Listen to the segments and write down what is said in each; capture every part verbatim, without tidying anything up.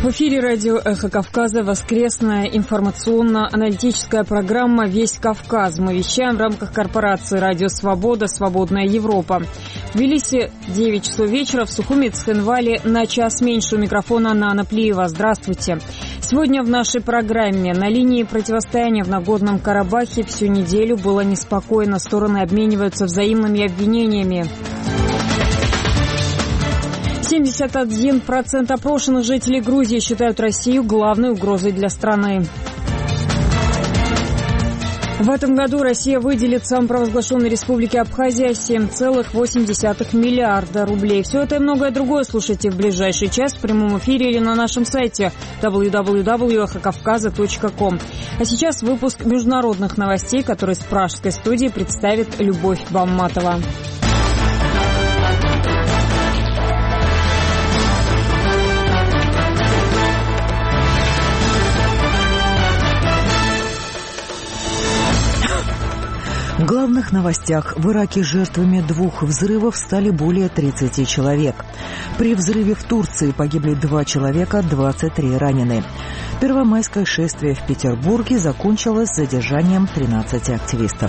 В эфире радио «Эхо Кавказа» воскресная информационно-аналитическая программа «Весь Кавказ». Мы вещаем в рамках корпорации «Радио Свобода. Свободная Европа». В Тбилиси девять часов вечера, в Сухуми, Цхинвале на час меньше. У микрофона Нана Плиева. Здравствуйте. Сегодня в нашей программе: на линии противостояния в Нагорном Карабахе всю неделю было неспокойно. Стороны обмениваются взаимными обвинениями. семьдесят один процент опрошенных жителей Грузии считают Россию главной угрозой для страны. В этом году Россия выделит самопровозглашенной республике Абхазия семь целых восемь десятых миллиарда рублей. Все это и многое другое слушайте в ближайший час в прямом эфире или на нашем сайте дабл ю дабл ю дабл ю точка эхо кавказа точка ком. А сейчас выпуск международных новостей, который с пражской студии представит Любовь Бамматова. В главных новостях: в Ираке жертвами двух взрывов стали более тридцати человек. При взрыве в Турции погибли два человека, двадцать три ранены. Первомайское шествие в Петербурге закончилось задержанием тринадцати активистов.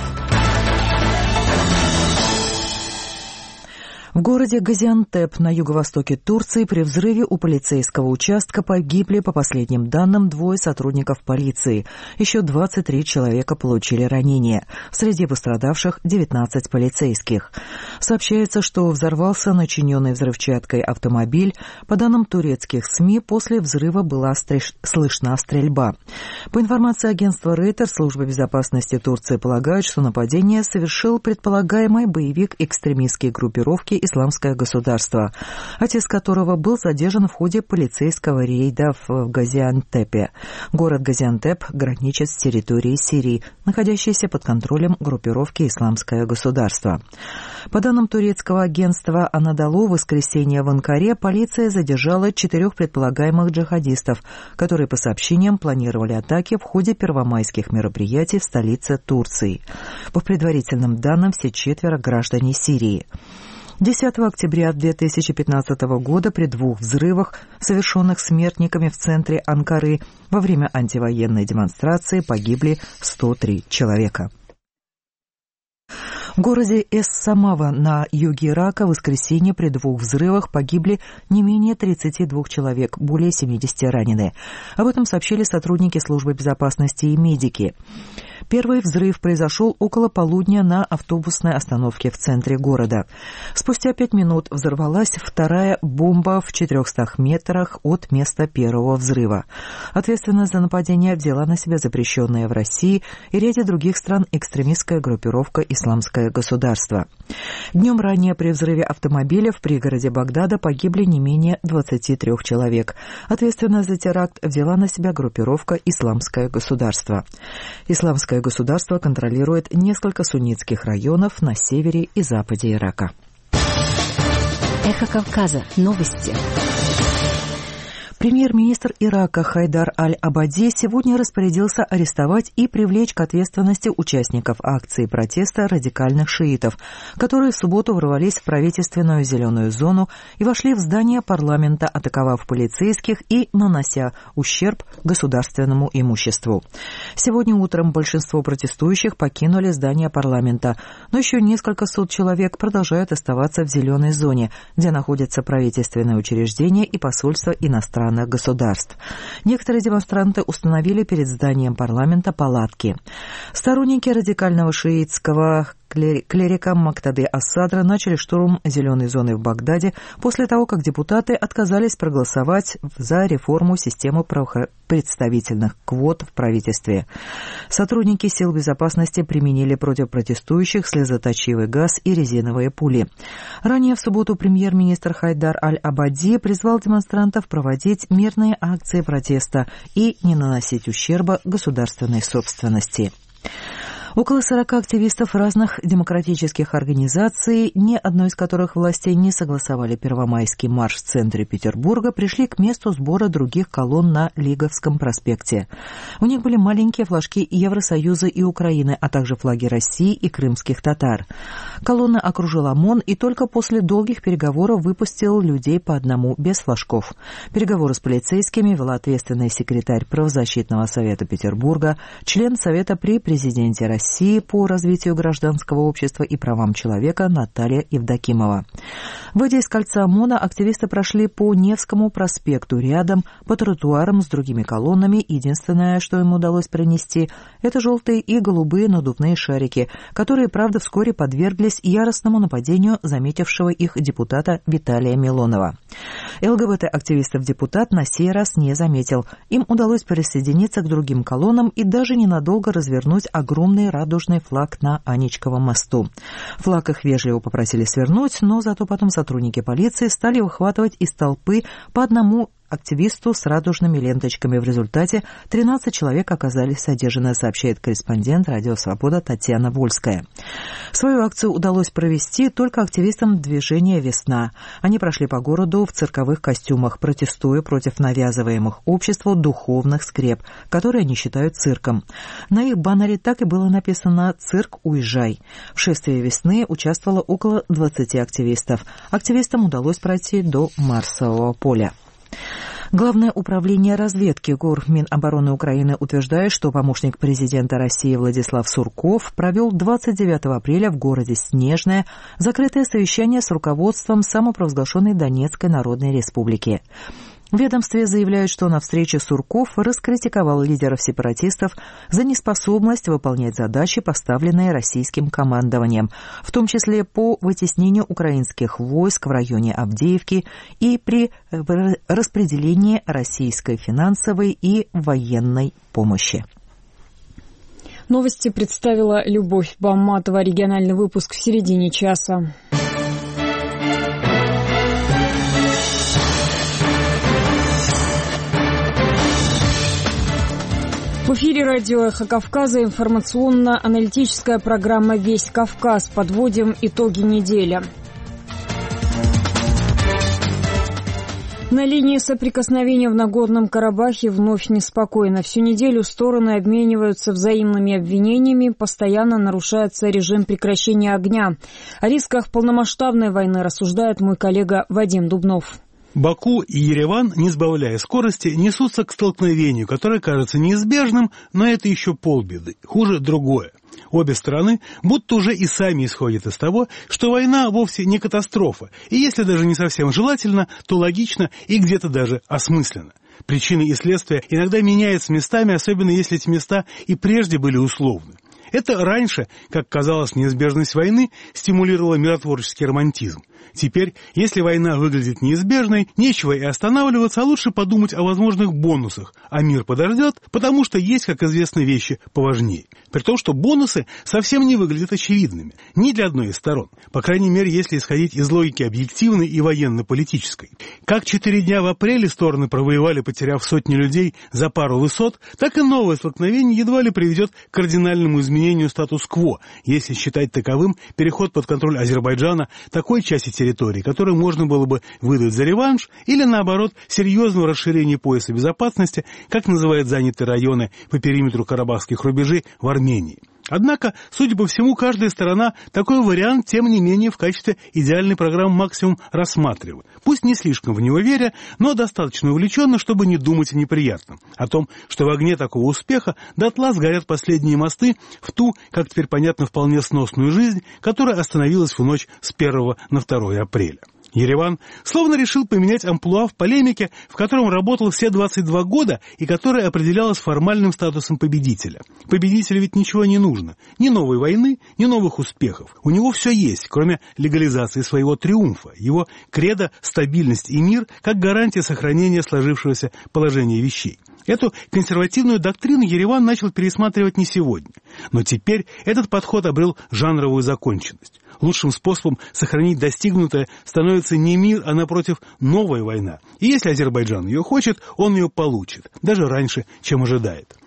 В городе Газиантеп на юго-востоке Турции при взрыве у полицейского участка погибли, по последним данным, двое сотрудников полиции. Еще двадцать три человека получили ранения. Среди пострадавших девятнадцать полицейских. Сообщается, что взорвался начиненный взрывчаткой автомобиль. По данным турецких СМИ, после взрыва была стрельш... слышна стрельба. По информации агентства Рейтер, служба безопасности Турции полагает, что нападение совершил предполагаемый боевик экстремистской группировки «Исламское государство», отец которого был задержан в ходе полицейского рейда в Газиантепе. Город Газиантеп граничит с территорией Сирии, находящейся под контролем группировки «Исламское государство». По данным турецкого агентства Анадолу, в воскресенье в Анкаре полиция задержала четырех предполагаемых джихадистов, которые, по сообщениям, планировали атаки в ходе первомайских мероприятий в столице Турции. По предварительным данным, все четверо граждане Сирии. десятого октября две тысячи пятнадцатого года при двух взрывах, совершенных смертниками в центре Анкары, во время антивоенной демонстрации погибли сто три человека. В городе Эс-Самава на юге Ирака в воскресенье при двух взрывах погибли не менее тридцати двух человек, более семидесяти ранены. Об этом сообщили сотрудники службы безопасности и медики. Первый взрыв произошел около полудня на автобусной остановке в центре города. Спустя пять минут взорвалась вторая бомба в четырехстах метрах от места первого взрыва. Ответственность за нападение взяла на себя запрещенная в России и ряде других стран экстремистская группировка «Исламское государство». Днем ранее при взрыве автомобиля в пригороде Багдада погибли не менее двадцати трёх человек. Ответственность за теракт взяла на себя группировка «Исламское государство». Исламское государство контролирует несколько суннитских районов на севере и западе Ирака. Эхо Кавказа. Новости. Премьер-министр Ирака Хайдар Аль-Абади сегодня распорядился арестовать и привлечь к ответственности участников акции протеста радикальных шиитов, которые в субботу ворвались в правительственную зеленую зону и вошли в здание парламента, атаковав полицейских и нанося ущерб государственному имуществу. Сегодня утром большинство протестующих покинули здание парламента, но еще несколько сот человек продолжают оставаться в зеленой зоне, где находятся правительственные учреждения и посольства иностранных государств. Некоторые демонстранты установили перед зданием парламента палатки. Сторонники радикального шиитского клерика Мактады ас-Садра начали штурм зеленой зоны в Багдаде после того, как депутаты отказались проголосовать за реформу системы представительных квот в правительстве. Сотрудники сил безопасности применили против протестующих слезоточивый газ и резиновые пули. Ранее в субботу премьер-министр Хайдар Аль-Абади призвал демонстрантов проводить мирные акции протеста и не наносить ущерба государственной собственности. Около сорока активистов разных демократических организаций, ни одной из которых власти не согласовали первомайский марш в центре Петербурга, пришли к месту сбора других колонн на Лиговском проспекте. У них были маленькие флажки Евросоюза и Украины, а также флаги России и крымских татар. Колонна окружил ОМОН и только после долгих переговоров выпустил людей по одному, без флажков. Переговоры с полицейскими вела ответственный секретарь правозащитного совета Петербурга, член Совета при президенте России России по развитию гражданского общества и правам человека Наталья Евдокимова. Выйдя из кольца ОМОНа, активисты прошли по Невскому проспекту рядом, по тротуарам с другими колоннами. Единственное, что им удалось принести, это желтые и голубые надувные шарики, которые, правда, вскоре подверглись яростному нападению заметившего их депутата Виталия Милонова. ЛГБТ-активистов депутат на сей раз не заметил. Им удалось присоединиться к другим колоннам и даже ненадолго развернуть огромный радужный флаг на Анечковом мосту. Флаг их вежливо попросили свернуть, но зато потом сотрудники полиции стали выхватывать из толпы по одному активисту с радужными ленточками. В результате тринадцать человек оказались задержаны, сообщает корреспондент «Радио Свобода» Татьяна Вольская. Свою акцию удалось провести только активистам движения «Весна». Они прошли по городу в цирковых костюмах, протестуя против навязываемых обществу духовных скреп, которые они считают цирком. На их баннере так и было написано «Цирк, уезжай». В шествии «Весны» участвовало около двадцати активистов. Активистам удалось пройти до Марсового поля. Главное управление разведки ГУР Минобороны Украины утверждает, что помощник президента России Владислав Сурков провел двадцать девятого апреля в городе Снежное закрытое совещание с руководством самопровозглашенной Донецкой Народной Республики. В ведомстве заявляют, что на встрече Сурков раскритиковал лидеров сепаратистов за неспособность выполнять задачи, поставленные российским командованием, в том числе по вытеснению украинских войск в районе Авдеевки и при распределении российской финансовой и военной помощи. Новости представила Любовь Бамматова. Региональный выпуск в середине часа. В эфире радио «Эхо Кавказа» информационно-аналитическая программа «Весь Кавказ». Подводим итоги недели. На линии соприкосновения в Нагорном Карабахе вновь неспокойно. Всю неделю стороны обмениваются взаимными обвинениями, постоянно нарушается режим прекращения огня. О рисках полномасштабной войны рассуждает мой коллега Вадим Дубнов. Баку и Ереван, не сбавляя скорости, несутся к столкновению, которое кажется неизбежным, но это еще полбеды. Хуже другое. Обе стороны будто уже и сами исходят из того, что война вовсе не катастрофа, и если даже не совсем желательно, то логично и где-то даже осмысленно. Причины и следствия иногда меняются местами, особенно если эти места и прежде были условны. Это раньше, как казалось, неизбежность войны стимулировала миротворческий романтизм. Теперь, если война выглядит неизбежной, нечего и останавливаться, а лучше подумать о возможных бонусах, а мир подождет, потому что есть, как известно, вещи поважнее. При том, что бонусы совсем не выглядят очевидными, ни для одной из сторон, по крайней мере, если исходить из логики объективной и военно-политической. Как четыре дня в апреле стороны провоевали, потеряв сотни людей за пару высот, так и новое столкновение едва ли приведет к кардинальному изменению статус-кво, если считать таковым переход под контроль Азербайджана такой части территории, которую можно было бы выдать за реванш, или, наоборот, серьезного расширения пояса безопасности, как называют занятые районы по периметру карабахских рубежей в Армении. Однако, судя по всему, каждая сторона такой вариант, тем не менее, в качестве идеальной программы максимум рассматривает. Пусть не слишком в него веря, но достаточно увлеченно, чтобы не думать о неприятном. О том, что в огне такого успеха дотла сгорят последние мосты в ту, как теперь понятно, вполне сносную жизнь, которая остановилась в ночь с первого на второе апреля. Ереван словно решил поменять амплуа в полемике, в котором работал все двадцать два года и которая определялась формальным статусом победителя. Победителю ведь ничего не нужно. Ни новой войны, ни новых успехов. У него все есть, кроме легализации своего триумфа. Его кредо «стабильность и мир» как гарантия сохранения сложившегося положения вещей. Эту консервативную доктрину Ереван начал пересматривать не сегодня. Но теперь этот подход обрел жанровую законченность. Лучшим способом сохранить достигнутое становится не мир, а, напротив, новая война. И если Азербайджан ее хочет, он ее получит, даже раньше, чем ожидает.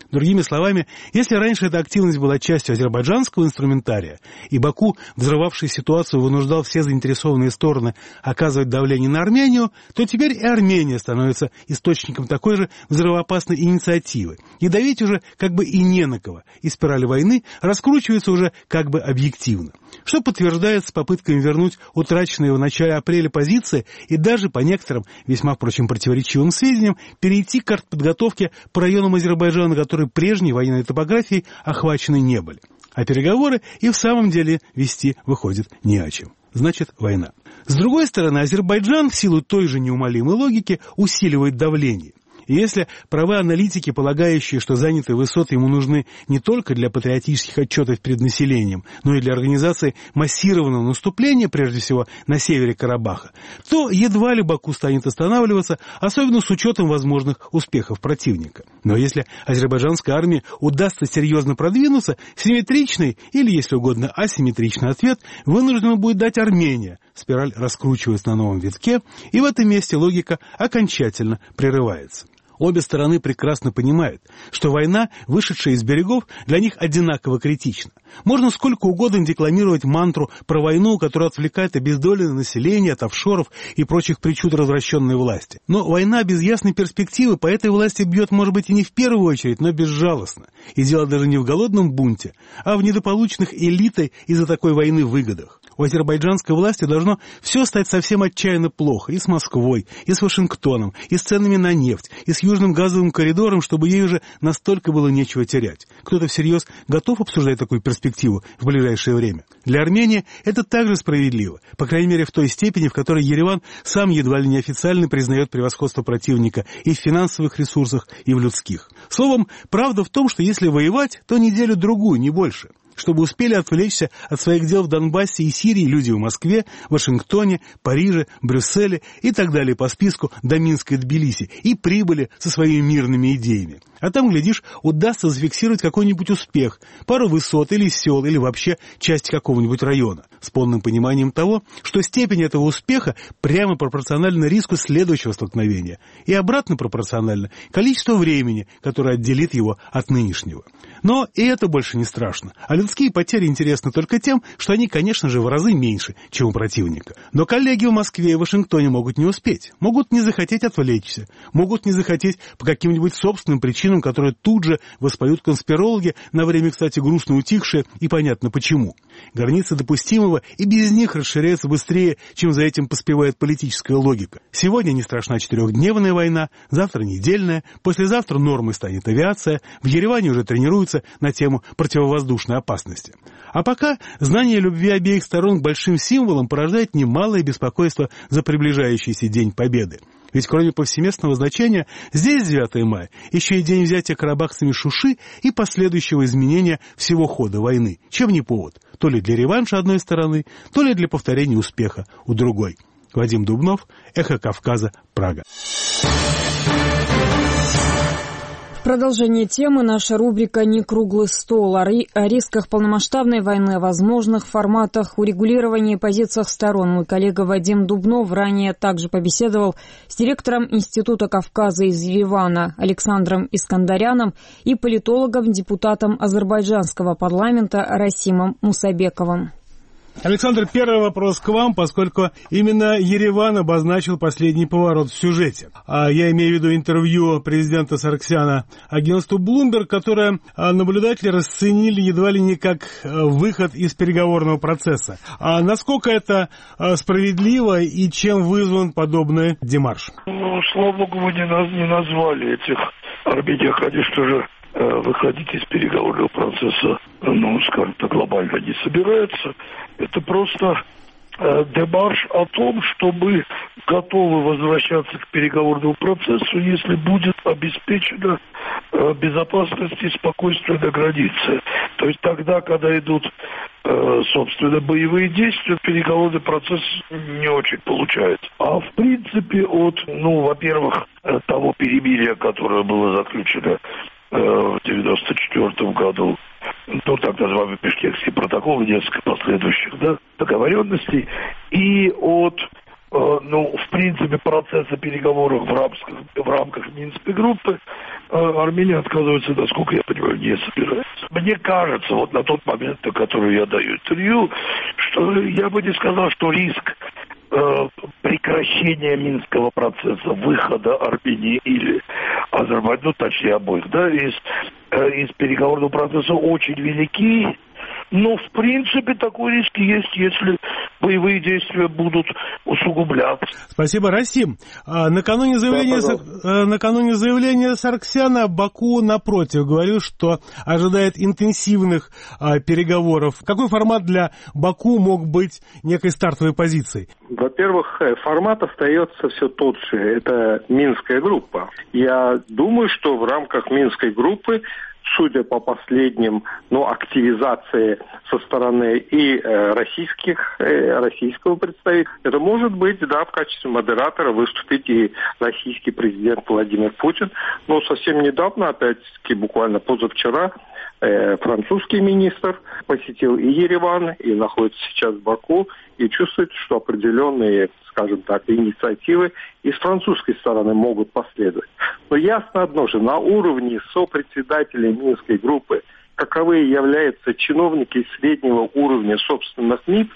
Другими словами, если раньше эта активность была частью азербайджанского инструментария, и Баку, взрывавший ситуацию, вынуждал все заинтересованные стороны оказывать давление на Армению, то теперь и Армения становится источником такой же взрывоопасной инициативы. И давить уже как бы и не на кого, и спираль войны раскручивается уже как бы объективно. Что подтверждается попытками вернуть утраченные в начале апреля позиции и даже, по некоторым, весьма, впрочем, противоречивым сведениям, перейти к артподготовке по районам Азербайджана, которые прежней военной топографией охвачены не были. А переговоры и в самом деле вести выходит не о чем. Значит, война. С другой стороны, Азербайджан в силу той же неумолимой логики усиливает давление. И если правы аналитики, полагающие, что занятые высоты ему нужны не только для патриотических отчетов перед населением, но и для организации массированного наступления, прежде всего на севере Карабаха, то едва ли Баку станет останавливаться, особенно с учетом возможных успехов противника. Но если азербайджанской армии удастся серьезно продвинуться, симметричный или, если угодно, асимметричный ответ вынуждена будет дать Армения. Спираль раскручивается на новом витке, и в этом месте логика окончательно прерывается. Обе стороны прекрасно понимают, что война, вышедшая из берегов, для них одинаково критична. Можно сколько угодно декламировать мантру про войну, которая отвлекает обездоленное население от офшоров и прочих причуд развращенной власти. Но война без ясной перспективы по этой власти бьет, может быть, и не в первую очередь, но безжалостно. И дело даже не в голодном бунте, а в недополученных элитой из-за такой войны выгодах. У азербайджанской власти должно все стать совсем отчаянно плохо и с Москвой, и с Вашингтоном, и с ценами на нефть, и с южным газовым коридором, чтобы ей уже настолько было нечего терять. Кто-то всерьез готов обсуждать такую перспективу в ближайшее время. Для Армении это также справедливо, по крайней мере в той степени, в которой Ереван сам едва ли не официально признает превосходство противника и в финансовых ресурсах, и в людских. Словом, правда в том, что если воевать, то неделю-другую, не больше. Чтобы успели отвлечься от своих дел в Донбассе и Сирии люди в Москве, Вашингтоне, Париже, Брюсселе и так далее по списку до Минска и Тбилиси, и прибыли со своими мирными идеями. А там, глядишь, удастся зафиксировать какой-нибудь успех, пару высот или сел, или вообще часть какого-нибудь района, с полным пониманием того, что степень этого успеха прямо пропорциональна риску следующего столкновения, и обратно пропорционально количеству времени, которое отделит его от нынешнего. Но и это больше не страшно, а людские потери интересны только тем, что они, конечно же, в разы меньше, чем у противника. Но коллеги в Москве и Вашингтоне могут не успеть, могут не захотеть отвлечься, могут не захотеть по каким-нибудь собственным причинам, которые тут же воспоют конспирологи, на время, кстати, грустно утихшие, и понятно почему. Границы допустимого и без них расширяются быстрее, чем за этим поспевает политическая логика. Сегодня не страшна четырехдневная война, завтра недельная, послезавтра нормой станет авиация, в Ереване уже тренируются на тему противовоздушной опасности. А пока знание любви обеих сторон к большим символам порождает немалое беспокойство за приближающийся День Победы. Ведь кроме повсеместного значения, здесь девятое мая еще и день взятия карабахцами Шуши и последующего изменения всего хода войны. Чем не повод? То ли для реванша одной стороны, то ли для повторения успеха у другой. Вадим Дубнов, Эхо Кавказа, Прага. В продолжение темы наша рубрика «Не круглый стол» о рисках полномасштабной войны, о возможных форматах урегулирования и позициях сторон. Мой коллега Вадим Дубнов ранее также побеседовал с директором Института Кавказа из Еревана Александром Искандаряном и политологом, депутатом азербайджанского парламента Расимом Мусабековым. Александр, первый вопрос к вам, поскольку именно Ереван обозначил последний поворот в сюжете. А я имею в виду интервью президента Сарксяна агентству Bloomberg, которое наблюдатели расценили едва ли не как выход из переговорного процесса. А насколько это справедливо и чем вызван подобный демарш? Ну, слава богу, вы не, не назвали этих армян, конечно же, выходить из переговорного процесса, ну, скажем так, глобально не собирается. Это просто э, демарш о том, что мы готовы возвращаться к переговорному процессу, если будет обеспечена э, безопасность и спокойствие на границе. То есть тогда, когда идут, э, собственно, боевые действия, переговорный процесс не очень получается. А в принципе от, ну, во-первых, того перемирия, которое было заключено в девяносто четвёртом году, ну, так называемый Бишкекский протокол и несколько последующих, да, договоренностей, и от, э, ну, в принципе, процесса переговоров в рамках, в рамках Минской группы, Армения отказывается, насколько я понимаю, не собирается. Мне кажется, вот на тот момент, на который я даю интервью, что я бы не сказал, что риск э, прекращения Минского процесса, выхода Армении или Азербайджана, ну, точнее обоих, да, из, э, из переговорного процесса очень велики. Но, в принципе, такой риск есть, если боевые действия будут усугубляться. Спасибо, Расим. А, накануне, заявления, да, накануне заявления Саргсяна Баку, напротив, говорил, что ожидает интенсивных а, переговоров. Какой формат для Баку мог быть некой стартовой позицией? Во-первых, формат остается все тот же. Это Минская группа. Я думаю, что в рамках Минской группы, судя по последним, ну, активизации со стороны и э, российских, э, российского представителя, это может быть, да, в качестве модератора выступить и российский президент Владимир Путин. Но совсем недавно, опять-таки, буквально позавчера, э, французский министр посетил и Ереван, и находится сейчас в Баку, и чувствует, что определенные, скажем так, инициативы и с французской стороны могут последовать. Но ясно одно же, на уровне сопредседателей Минской группы, каковые являются чиновники среднего уровня собственных МИД,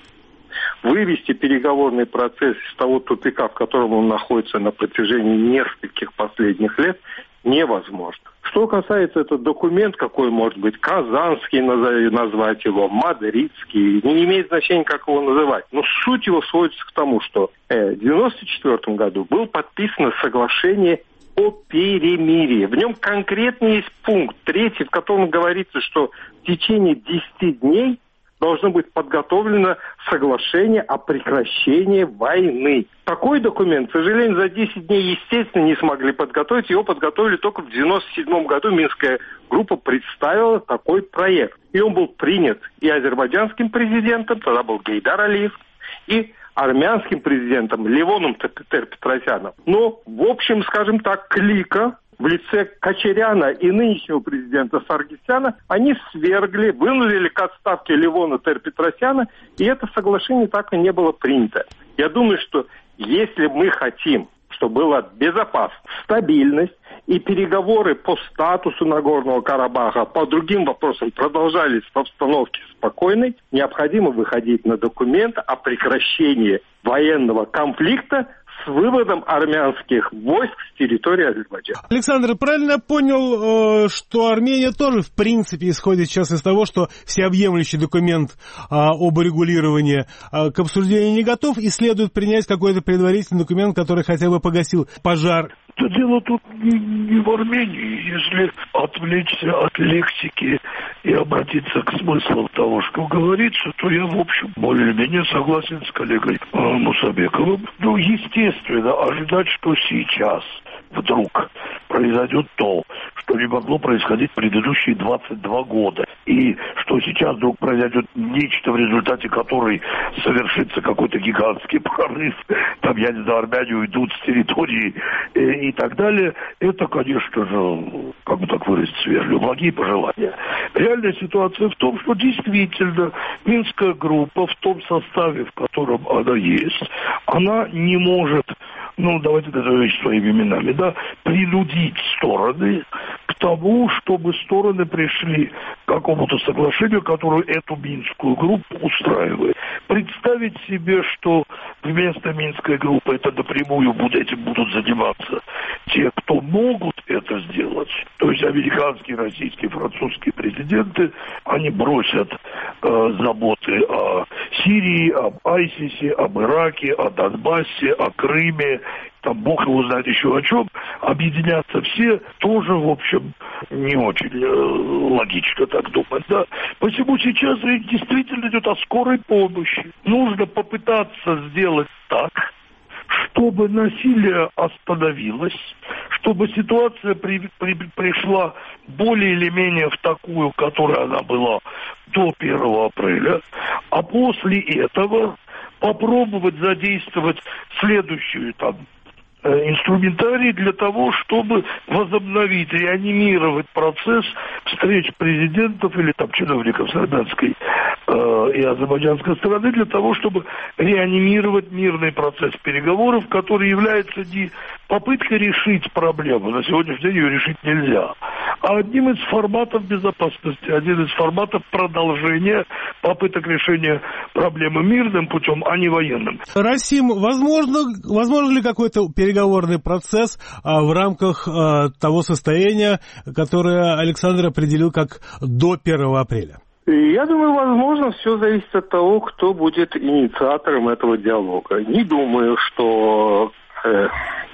вывести переговорный процесс из того тупика, в котором он находится на протяжении нескольких последних лет, невозможно. Что касается этого документа, какой может быть казанский, назвать его, мадридский, не имеет значения, как его называть. Но суть его сводится к тому, что в девяносто четвёртом году было подписано соглашение о перемирии. В нем конкретно есть пункт третий, в котором говорится, что в течение десяти дней должно быть подготовлено соглашение о прекращении войны. Такой документ, к сожалению, за десять дней, естественно, не смогли подготовить. Его подготовили только в девяносто седьмом году. Минская группа представила такой проект. И он был принят и азербайджанским президентом, тогда был Гейдар Алиев, и армянским президентом Левоном Тер-Петросяном. Но, в общем, скажем так, клика в лице Качаряна и нынешнего президента Саргсяна, они свергли, вынудили к отставке Левона Тер-Петросяна, и это соглашение так и не было принято. Я думаю, что если мы хотим, чтобы была безопасность, стабильность, и переговоры по статусу Нагорного Карабаха, по другим вопросам продолжались в обстановке спокойной, необходимо выходить на документ о прекращении военного конфликта с выводом армянских войск с территории Азербайджана. Александр, правильно я понял, что Армения тоже, в принципе, исходит сейчас из того, что всеобъемлющий документ об урегулировании к обсуждению не готов, и следует принять какой-то предварительный документ, который хотя бы погасил пожар? Да дело тут не, не в Армении. Если отвлечься от лексики и обратиться к смыслу того, что говорится, то я, в общем, более-менее согласен с коллегой э, Мусабековым. Ну, естественно, ожидать, что сейчас вдруг произойдет то, что не могло происходить предыдущие двадцать два года, и что сейчас вдруг произойдет нечто, в результате которой совершится какой-то гигантский прорыв, там, я не знаю, Армяне уйдут с территории э, и так далее, это, конечно же, как бы так выразиться вежливо, благие пожелания. Реальная ситуация в том, что действительно Минская группа в том составе, в котором она есть, она не может, ну, давайте назовем вещи своими именами, да, принудить стороны к тому, чтобы стороны пришли к какому-то соглашению, которое эту Минскую группу устраивает. Представить себе, что вместо Минской группы это напрямую будут, этим будут заниматься те, кто могут это сделать, то есть американские, российские, французские президенты, они бросят э, заботы о Сирии, об Айсисе, об Ираке, о Донбассе, о Крыме, там бог его знает еще о чем, объединятся все, тоже, в общем, не очень э, логично так думать, да. Посему сейчас речь действительно идет о скорой помощи. Нужно попытаться сделать так, чтобы насилие остановилось, чтобы ситуация при, при, пришла более или менее в такую, которая она была до первого апреля, а после этого попробовать задействовать следующую там инструментарий для того, чтобы возобновить, реанимировать процесс встреч президентов или там чиновников с армянской э, и азербайджанской стороны для того, чтобы реанимировать мирный процесс переговоров, который является не попыткой решить проблему, на сегодняшний день ее решить нельзя, а одним из форматов безопасности, один из форматов продолжения попыток решения проблемы мирным путем, а не военным. Расим, возможно, возможно ли какой-то переговорный процесс а, в рамках а, того состояния, которое Александр определил как до первого апреля? Я думаю, возможно, все зависит от того, кто будет инициатором этого диалога. Не думаю, что э,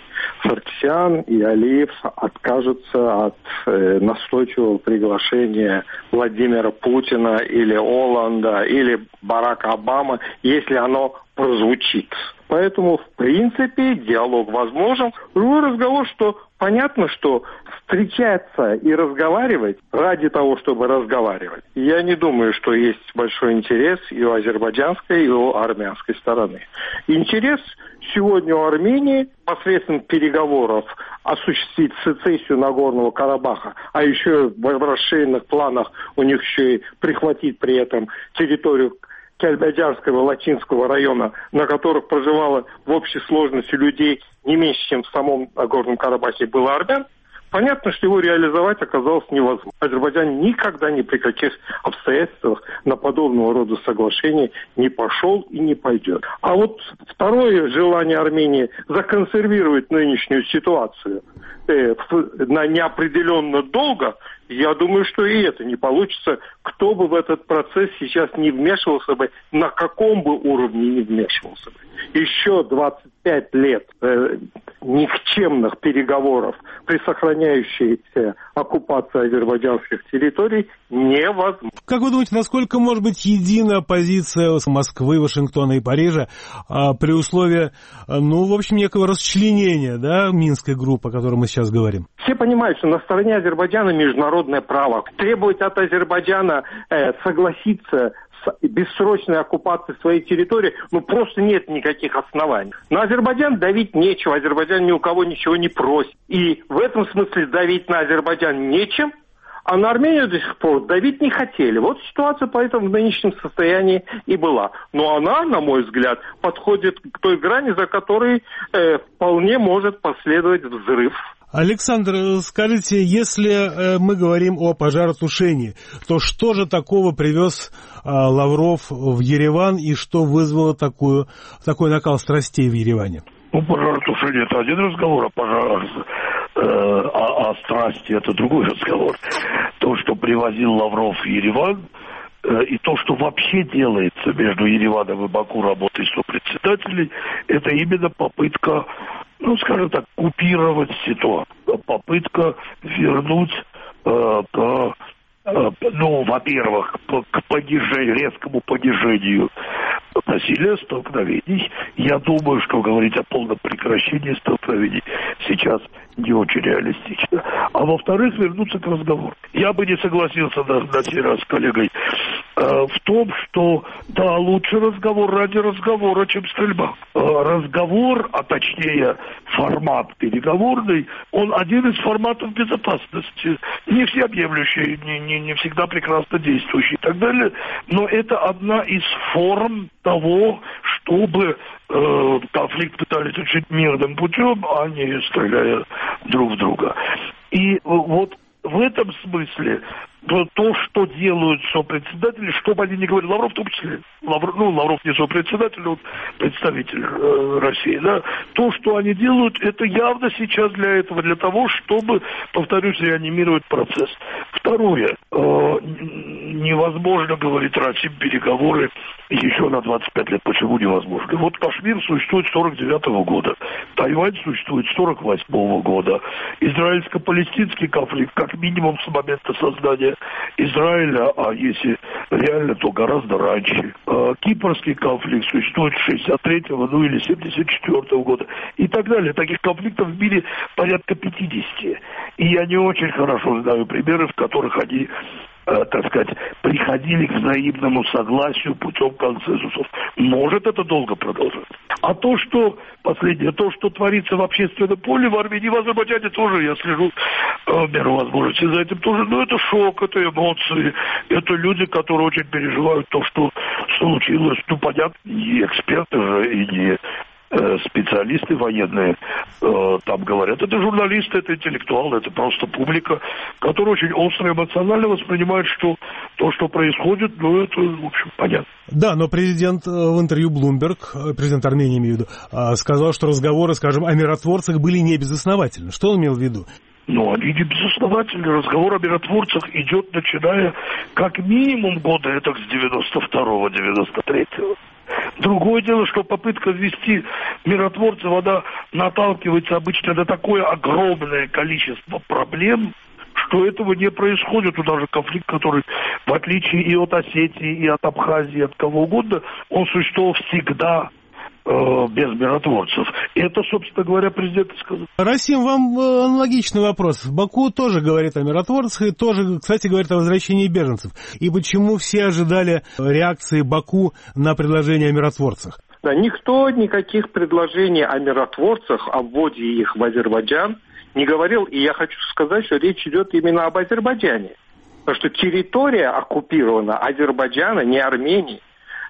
Саркисян и Алиев откажутся от э, настойчивого приглашения Владимира Путина или Олланда или Барака Обамы, если оно прозвучит. Поэтому, в принципе, диалог возможен. Другой разговор, что понятно, что встречаться и разговаривать ради того, чтобы разговаривать, я не думаю, что есть большой интерес и у азербайджанской, и у армянской стороны. Интерес сегодня у Армении посредством переговоров осуществить сецессию Нагорного Карабаха, а еще в расширенных планах у них еще и прихватить при этом территорию Кельбаджарского Латинского района, на которых проживало в общей сложности людей не меньше, чем в самом Нагорном Карабахе было армян, понятно, что его реализовать оказалось невозможно. Азербайджан никогда ни при каких обстоятельствах на подобного рода соглашения не пошел и не пойдет. А вот второе желание Армении законсервировать нынешнюю ситуацию э, на неопределенно долго, я думаю, что и это не получится, кто бы в этот процесс сейчас не вмешивался бы, на каком бы уровне не вмешивался бы. Еще двадцать пять лет э, никчемных переговоров при сохраняющейся оккупации азербайджанских территорий невозможно. Как вы думаете, насколько может быть едина позиция Москвы, Вашингтона и Парижа а, при условии, ну, в общем, некого расчленения, да, Минской группы, о которой мы сейчас говорим? Все понимают, что на стороне Азербайджана международное право. Требовать от Азербайджана э, согласиться с бессрочной оккупацией своей территории, ну, просто нет никаких оснований. На Азербайджан давить нечего, Азербайджан ни у кого ничего не просит. И в этом смысле давить на Азербайджан нечем, а на Армению до сих пор давить не хотели. Вот ситуация поэтому в нынешнем состоянии и была. Но она, на мой взгляд, подходит к той грани, за которой э, вполне может последовать взрыв. Александр, скажите, если мы говорим о пожаротушении, то что же такого привез Лавров в Ереван и что вызвало такую, такой накал страстей в Ереване? Ну, пожаротушение – это один разговор, а пожар, э, а, а страсти – это другой разговор. То, что привозил Лавров в Ереван, э, и то, что вообще делается между Ереваном и Баку работой сопредседателей, это именно попытка, ну, скажем так, купировать ситуацию. Попытка вернуть э, к, э, ну, во-первых, к понижению, резкому понижению насилия, столкновений. Я думаю, что говорить о полном прекращении столкновений сейчас не очень реалистично. А во-вторых, вернуться к разговору. Я бы не согласился на, на сей раз с коллегой э, в том, что да, лучше разговор ради разговора, чем стрельба. Э, разговор, а точнее формат переговорный, он один из форматов безопасности. Не всеобъемлющий, не, не, не всегда прекрасно действующий и так далее, но это одна из форм того, чтобы э, конфликт пытались решить мирным путем, а не стреляя друг в друга. И вот в этом смысле то, что делают сопредседатели, что бы они ни говорили, Лавров в том числе, Лавров, ну, Лавров не сопредседатель, он представитель э, России, да, то, что они делают, это явно сейчас для этого, для того, чтобы, повторюсь, реанимировать процесс. Второе, э, невозможно, говорит Расим, переговоры еще на двадцать пять лет. Почему невозможно? Вот Кашмир существует с сорок девятого года, Тайвань существует с сорок восьмого года, израильско-палестинский конфликт, как минимум с момента создания Израиля, а если реально, то гораздо раньше. Кипрский конфликт существует с шестьдесят третьего, ну или семьдесят четвёртого года и так далее. Таких конфликтов в мире порядка пятьдесят. И я не очень хорошо знаю примеры, в которых они, э, так сказать, приходили к взаимному согласию путем консенсусов. Может это долго продолжаться. А то, что последнее, то, что творится в общественном поле в Армении, в Азербайджане тоже, я слежу в меру возможности за этим тоже, но это шок, это эмоции, это люди, которые очень переживают то, что случилось. Ну, понятно, не эксперты же и не специалисты военные э, там говорят. Это журналисты, это интеллектуалы, это просто публика, которая очень остро и эмоционально воспринимает, что то, что происходит, ну, это, в общем, понятно. Да, но президент в интервью Bloomberg, президент Армении, имею в виду, сказал, что разговоры, скажем, о миротворцах были не безосновательны. Что он имел в виду? Ну, они не безосновательны. Разговор о миротворцах идет, начиная как минимум года это с девяносто второго — девяносто третьего. Другое дело, что попытка ввести миротворцев, она наталкивается обычно на такое огромное количество проблем, что этого не происходит. У нас же конфликт, который, в отличие и от Осетии, и от Абхазии, и от кого угодно, он существовал всегда без миротворцев. И это, собственно говоря, президент сказал. Расим, вам аналогичный вопрос. Баку тоже говорит о миротворцах и тоже, кстати, говорит о возвращении беженцев. И почему все ожидали реакции Баку на предложение о миротворцах? Да, никто никаких предложений о миротворцах, о вводе их в Азербайджан не говорил. И я хочу сказать, что речь идет именно об Азербайджане. Потому что территория оккупирована Азербайджана, не Армении.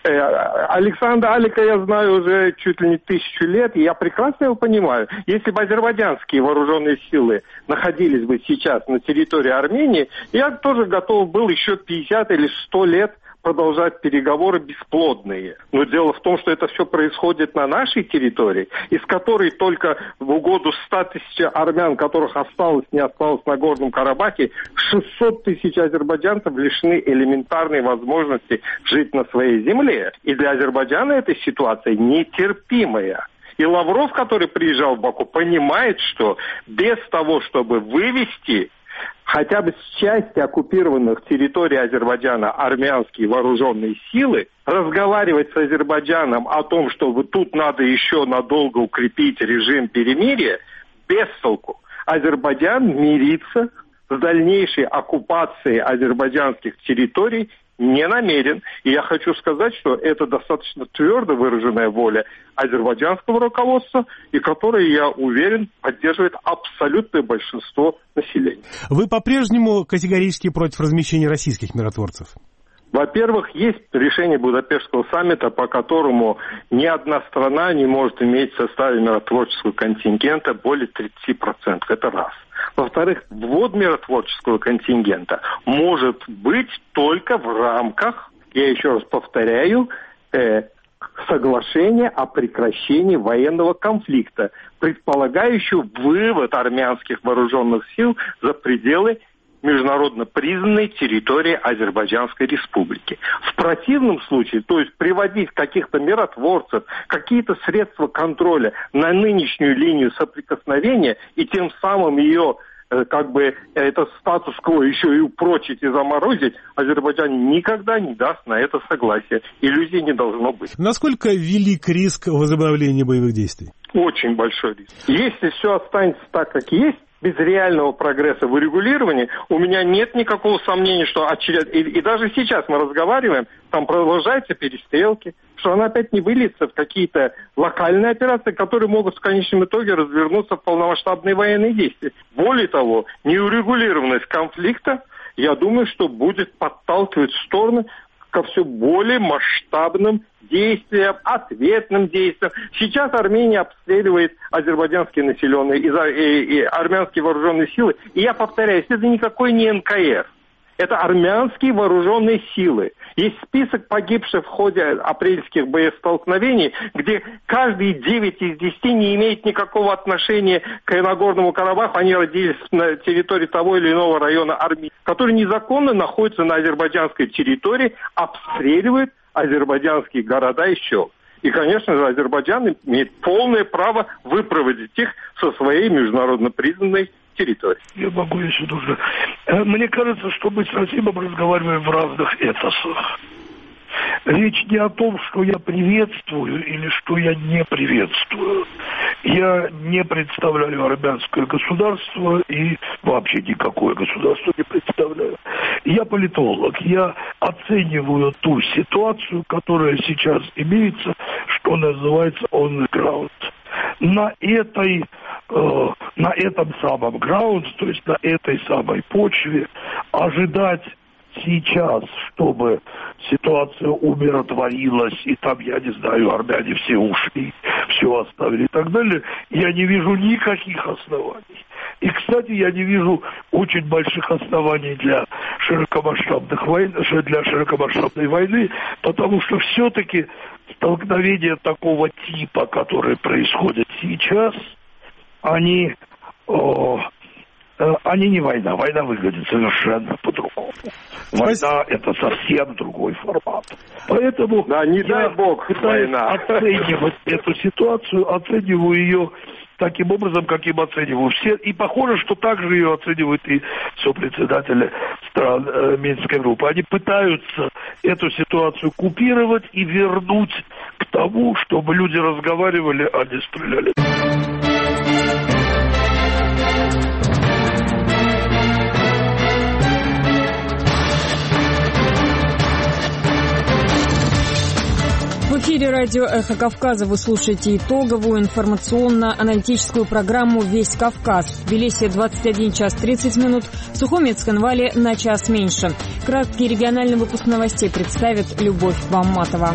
Александра Алика я знаю уже чуть ли не тысячу лет, и я прекрасно его понимаю. Если бы азербайджанские вооруженные силы находились бы сейчас на территории Армении, я тоже готов был еще пятьдесят или сто лет продолжать переговоры бесплодные. Но дело в том, что это все происходит на нашей территории, из которой только в угоду ста тысяч армян, которых осталось, не осталось на Горном Карабахе, шестьсот тысяч азербайджанцев лишены элементарной возможности жить на своей земле. И для Азербайджана эта ситуация нетерпимая. И Лавров, который приезжал в Баку, понимает, что без того, чтобы вывести хотя бы с части оккупированных территорий Азербайджана армянские вооруженные силы, разговаривать с Азербайджаном о том, что вот тут надо еще надолго укрепить режим перемирия, без толку. Азербайджан мирится с дальнейшей оккупацией азербайджанских территорий не намерен. И я хочу сказать, что это достаточно твердо выраженная воля азербайджанского руководства, и которая, я уверен, поддерживает абсолютное большинство населения. Вы по-прежнему категорически против размещения российских миротворцев? Во-первых, есть решение Будапештского саммита, по которому ни одна страна не может иметь в составе миротворческого контингента более тридцати процентов. Это раз. Во-вторых, ввод миротворческого контингента может быть только в рамках, я еще раз повторяю, э, соглашения о прекращении военного конфликта, предполагающего вывод армянских вооруженных сил за пределы международно признанной территории Азербайджанской республики. В противном случае, то есть приводить каких-то миротворцев, какие-то средства контроля на нынешнюю линию соприкосновения и тем самым ее как бы этот статус-кво еще и упрочить и заморозить, Азербайджан никогда не даст на это согласие. Иллюзий не должно быть. Насколько велик риск возобновления боевых действий? Очень большой риск. Если все останется так, как есть, без реального прогресса в урегулировании, у меня нет никакого сомнения, что очеред... и, и даже сейчас мы разговариваем, там продолжаются перестрелки, что она опять не выльется в какие-то локальные операции, которые могут в конечном итоге развернуться в полномасштабные военные действия. Более того, неурегулированность конфликта, я думаю, что будет подталкивать в сторону ко все более масштабным действиям, ответным действиям. Сейчас Армения обстреливает азербайджанские населенные и, и, и армянские вооруженные силы. И я повторяюсь, это никакой не эн ка эр. Это армянские вооруженные силы. Есть список погибших в ходе апрельских боестолкновений, где каждый девять из десяти не имеет никакого отношения к Нагорному Карабаху. Они родились на территории того или иного района Армении, который незаконно находится на азербайджанской территории, обстреливает азербайджанские города и села. И, конечно же, Азербайджан имеет полное право выпроводить их со своей международно признанной территории. Я могу, если нужно. Мне кажется, что мы с Расимом разговариваем в разных этосах. Речь не о том, что я приветствую или что я не приветствую. Я не представляю армянское государство и вообще никакое государство не представляю. Я политолог. Я оцениваю ту ситуацию, которая сейчас имеется, что называется on the ground. На этой, э, на этом самом ground, то есть на этой самой почве, ожидать сейчас, чтобы ситуация умиротворилась, и там, я не знаю, армяне все ушли, все оставили и так далее, я не вижу никаких оснований. И, кстати, я не вижу очень больших оснований для широкомасштабных войн, для широкомасштабной войны, потому что все-таки столкновения такого типа, которые происходят сейчас, они, о, они не война. Война выглядит совершенно по-другому. Война – это совсем другой формат. Поэтому да, не я дай бог, пытаюсь война. оценивать эту ситуацию, оцениваю ее таким образом, каким оценивают все. И похоже, что так же ее оценивают и сопредседатели стран э, Минской группы. Они пытаются эту ситуацию купировать и вернуть к тому, чтобы люди разговаривали, а не стреляли. В эфире радио «Эхо Кавказа» вы слушаете итоговую информационно-аналитическую программу «Весь Кавказ». В Тбилиси двадцать один час тридцать минут, в Сухуми и Цхинвале на час меньше. Краткий региональный выпуск новостей представит Любовь Бамматова.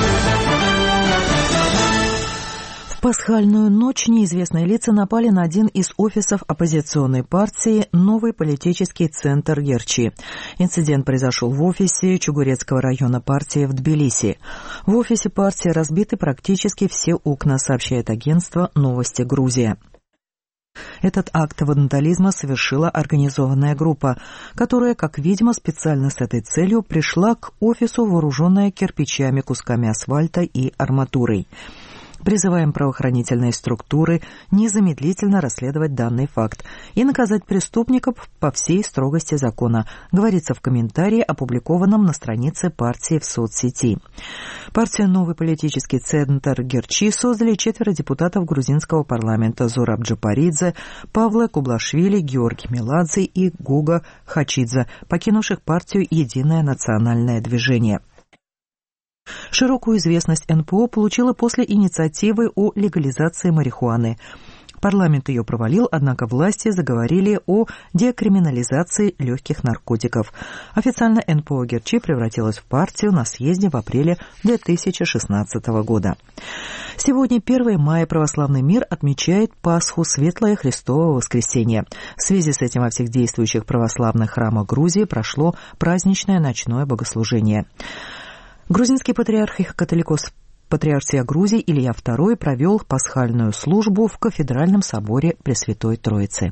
В пасхальную ночь неизвестные лица напали на один из офисов оппозиционной партии «Новый политический центр Герчи». Инцидент произошел в офисе Чугурецкого района партии в Тбилиси. В офисе партии разбиты практически все окна, сообщает агентство «Новости Грузия». Этот акт вандализма совершила организованная группа, которая, как видимо, специально с этой целью пришла к офису, вооруженная кирпичами, кусками асфальта и арматурой. Призываем правоохранительные структуры незамедлительно расследовать данный факт и наказать преступников по всей строгости закона, говорится в комментарии, опубликованном на странице партии в соцсети. Партию «Новый политический центр Герчи» создали четверо депутатов грузинского парламента: Зураб Джапаридзе, Павла Кублашвили, Георгий Меладзе и Гуга Хачидзе, покинувших партию «Единое национальное движение». Широкую известность эн пэ о получила после инициативы о легализации марихуаны. Парламент ее провалил, однако власти заговорили о декриминализации легких наркотиков. Официально эн пэ о Герчи превратилась в партию на съезде в апреле две тысячи шестнадцатого года. Сегодня, первое мая, православный мир отмечает Пасху, Светлое Христово воскресенье. В связи с этим во всех действующих православных храмах Грузии прошло праздничное ночное богослужение. Грузинский патриарх и католикос Патриаршия Грузии Илья второй провел пасхальную службу в кафедральном соборе Пресвятой Троицы.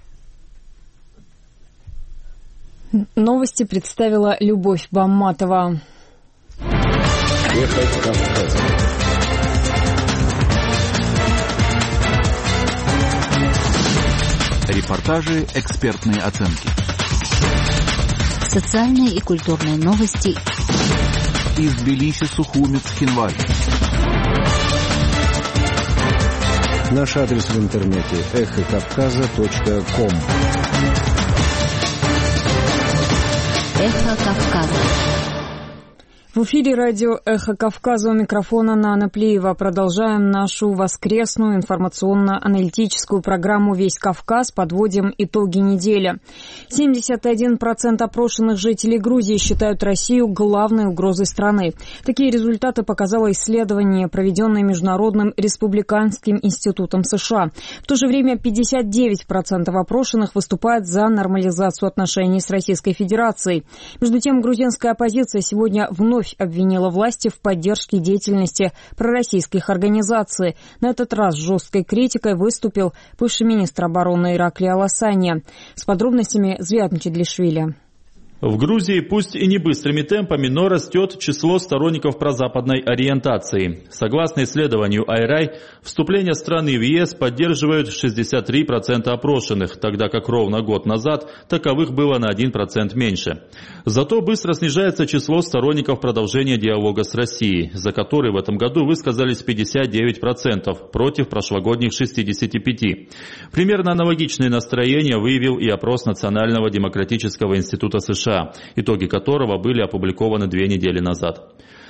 Новости представила Любовь Бамматова. Эхо Кавказа. Репортажи, экспертные оценки. Социальные и культурные новости из Тбилиси, Сухуми, Цхинваль. Наш адрес в интернете эхо кавказа точка ком. Эхо Кавказа. В эфире радио «Эхо Кавказа», у микрофона Нана Плиева. Продолжаем нашу воскресную информационно-аналитическую программу «Весь Кавказ». Подводим итоги недели. семьдесят один процент опрошенных жителей Грузии считают Россию главной угрозой страны. Такие результаты показало исследование, проведенное Международным республиканским институтом США. В то же время пятьдесят девять процентов опрошенных выступают за нормализацию отношений с Российской Федерацией. Между тем, грузинская оппозиция сегодня вновь обвинила власти в поддержке деятельности пророссийских организаций. На этот раз с жесткой критикой выступил бывший министр обороны Ираклий Аласанья. С подробностями Звиат Мчедлишвили. В Грузии пусть и не быстрыми темпами, но растет число сторонников прозападной ориентации. Согласно исследованию Айрай, вступление страны в ЕС поддерживают шестьдесят три процента опрошенных, тогда как ровно год назад таковых было на один процент меньше. Зато быстро снижается число сторонников продолжения диалога с Россией, за который в этом году высказались пятьдесят девять процентов против прошлогодних шестидесяти пяти процентов. Примерно аналогичные настроения выявил и опрос Национального демократического института США, итоги которого были опубликованы две недели назад.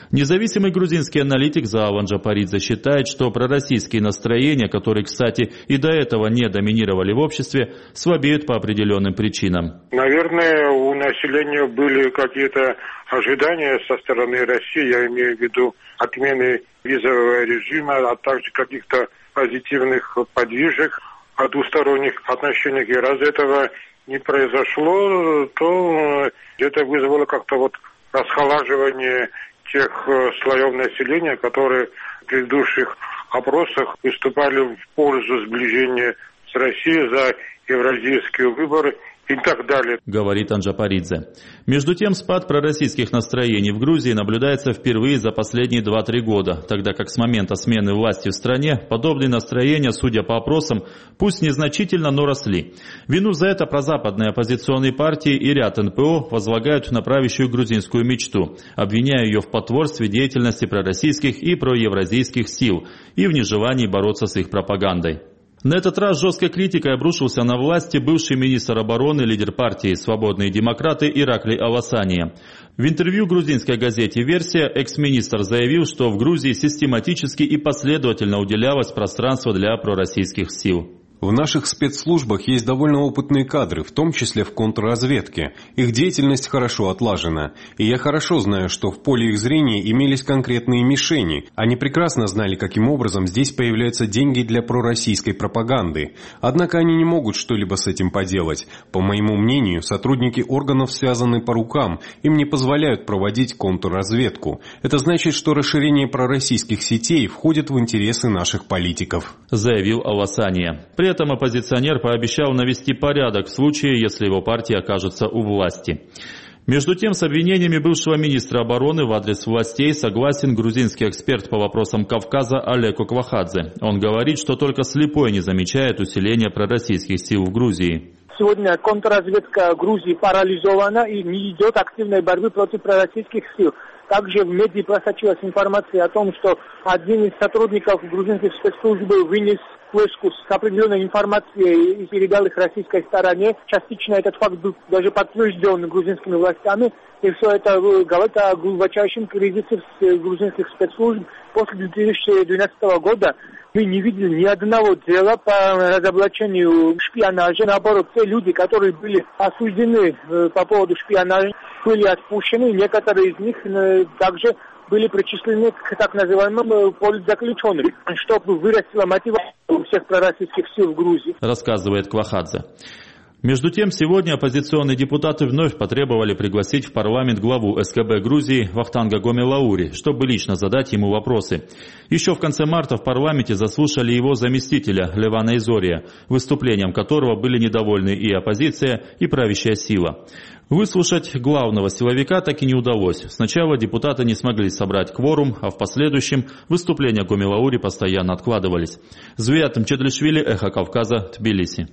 Независимый грузинский аналитик Зааван Джапаридзе считает, что пророссийские настроения, которые, кстати, и до этого не доминировали в обществе, слабеют по определенным причинам. Наверное, у населения были какие-то ожидания со стороны России, я имею в виду отмены визового режима, а также каких-то позитивных подвижек о двусторонних отношениях. И раз этого не произошло, то это вызвало как-то вот расхолаживание тех слоев населения, которые в предыдущих опросах выступали в пользу сближения с Россией за евразийские выборы и так далее. Говорит Анджапаридзе. Между тем, спад пророссийских настроений в Грузии наблюдается впервые за последние два-три года, тогда как с момента смены власти в стране подобные настроения, судя по опросам, пусть незначительно, но росли. Вину за это прозападные оппозиционные партии и ряд эн пэ о возлагают на правящую грузинскую мечту, обвиняя ее в потворстве деятельности пророссийских и проевразийских сил и в нежелании бороться с их пропагандой. На этот раз жесткой критикой обрушился на власти бывший министр обороны, лидер партии «Свободные демократы» Ираклий Аласания. В интервью грузинской газете «Версия» экс-министр заявил, что в Грузии систематически и последовательно уделялось пространство для пророссийских сил. В наших спецслужбах есть довольно опытные кадры, в том числе в контрразведке. Их деятельность хорошо отлажена. И я хорошо знаю, что в поле их зрения имелись конкретные мишени. Они прекрасно знали, каким образом здесь появляются деньги для пророссийской пропаганды. Однако они не могут что-либо с этим поделать. По моему мнению, сотрудники органов связаны по рукам. Им не позволяют проводить контрразведку. Это значит, что расширение пророссийских сетей входит в интересы наших политиков. Заявил Аласания. При этом оппозиционер пообещал навести порядок в случае, если его партия окажется у власти. Между тем, с обвинениями бывшего министра обороны в адрес властей согласен грузинский эксперт по вопросам Кавказа Олег Оквахадзе. Он говорит, что только слепой не замечает усиления пророссийских сил в Грузии. Сегодня контрразведка Грузии парализована и не идет активной борьбы против пророссийских сил. Также в медиа просочилась информация о том, что один из сотрудников грузинских спецслужб вынес флешку с определенной информацией и передал их российской стороне. Частично этот факт был даже подтвержден грузинскими властями. И все это говорит о глубочайшем кризисе грузинских спецслужб. После две тысячи двенадцатого года мы не видели ни одного дела по разоблачению шпионажа. Наоборот, те люди, которые были осуждены по поводу шпионажа, были отпущены. Некоторые из них также были причислены к так называемым политзаключенным, чтобы вырастила мотивация у всех пророссийских сил в Грузии. Рассказывает Квахадзе. Между тем, сегодня оппозиционные депутаты вновь потребовали пригласить в парламент главу эс ка бэ Грузии Вахтанга Гомелаури, чтобы лично задать ему вопросы. Еще в конце марта в парламенте заслушали его заместителя Левана Изория, выступлением которого были недовольны и оппозиция, и правящая сила. Выслушать главного силовика так и не удалось. Сначала депутаты не смогли собрать кворум, а в последующем выступления Гомелаури постоянно откладывались. Звиат Мчедлишвили, Эхо Кавказа, Тбилиси.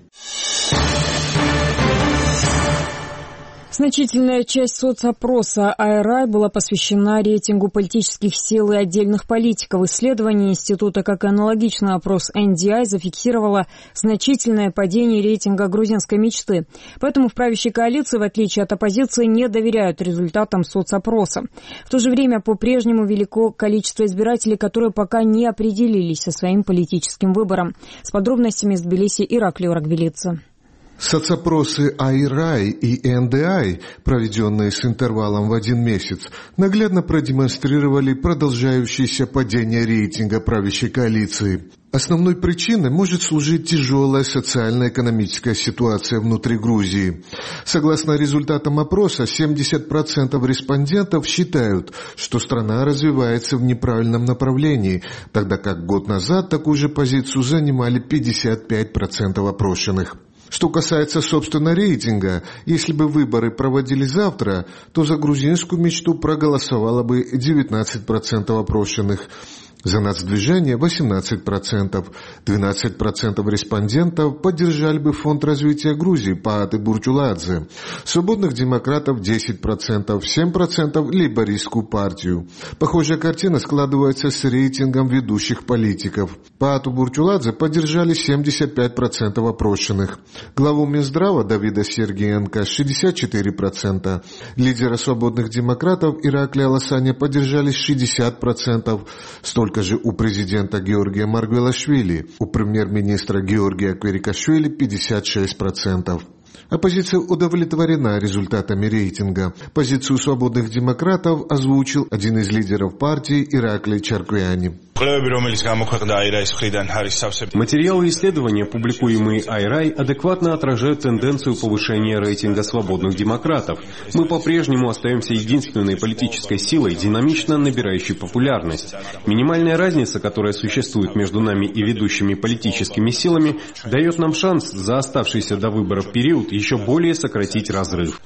Значительная часть соцопроса эй эр ай была посвящена рейтингу политических сил и отдельных политиков. Исследование института, как и аналогичный опрос эн ди ай, зафиксировало значительное падение рейтинга грузинской мечты. Поэтому в правящей коалиции, в отличие от оппозиции, не доверяют результатам соцопроса. В то же время по-прежнему велико количество избирателей, которые пока не определились со своим политическим выбором. С подробностями из Тбилиси Ираклий Оргвелидзе. Соцопросы эй эр ай и эн ди ай, проведенные с интервалом в один месяц, наглядно продемонстрировали продолжающееся падение рейтинга правящей коалиции. Основной причиной может служить тяжелая социально-экономическая ситуация внутри Грузии. Согласно результатам опроса, семьдесят процентов респондентов считают, что страна развивается в неправильном направлении, тогда как год назад такую же позицию занимали пятьдесят пять процентов опрошенных. Что касается, собственно, рейтинга, если бы выборы проводили завтра, то за грузинскую мечту проголосовало бы девятнадцать процентов опрошенных. За нацдвижение восемнадцать процентов. двенадцать процентов респондентов поддержали бы фонд развития Грузии Пааты Бурчуладзе. Свободных демократов десять процентов, семь процентов лейбористскую партию. Похожая картина складывается с рейтингом ведущих политиков. Паату Бурчуладзе поддержали семьдесят пять процентов опрошенных. Главу Минздрава Давида Сергеенко шестьдесят четыре процента. Лидера свободных демократов Ираклия Лосаня поддержали шестьдесят процентов. Столько же у президента Георгия Маргвелашвили, у премьер-министра Георгия Кверикашвили пятьдесят шесть процентов. Оппозиция удовлетворена результатами рейтинга. Позицию свободных демократов озвучил один из лидеров партии Ираклий Чарквяни. Материалы исследования, публикуемые Айрай, адекватно отражают тенденцию повышения рейтинга свободных демократов. Мы по-прежнему остаемся единственной политической силой, динамично набирающей популярность. Минимальная разница, которая существует между нами и ведущими политическими силами, дает нам шанс за оставшийся до выборов период еще более сократить разрыв.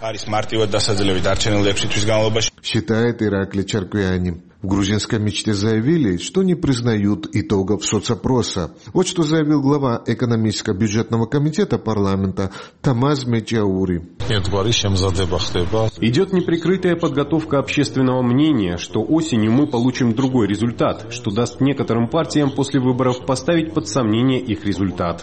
Считает Ираклий Чарквяни. В грузинской мечте заявили, что не признают итогов соцопроса. Вот что заявил глава экономическо-бюджетного комитета парламента Тамаз Мечаури. Идет неприкрытая подготовка общественного мнения, что осенью мы получим другой результат, что даст некоторым партиям после выборов поставить под сомнение их результат.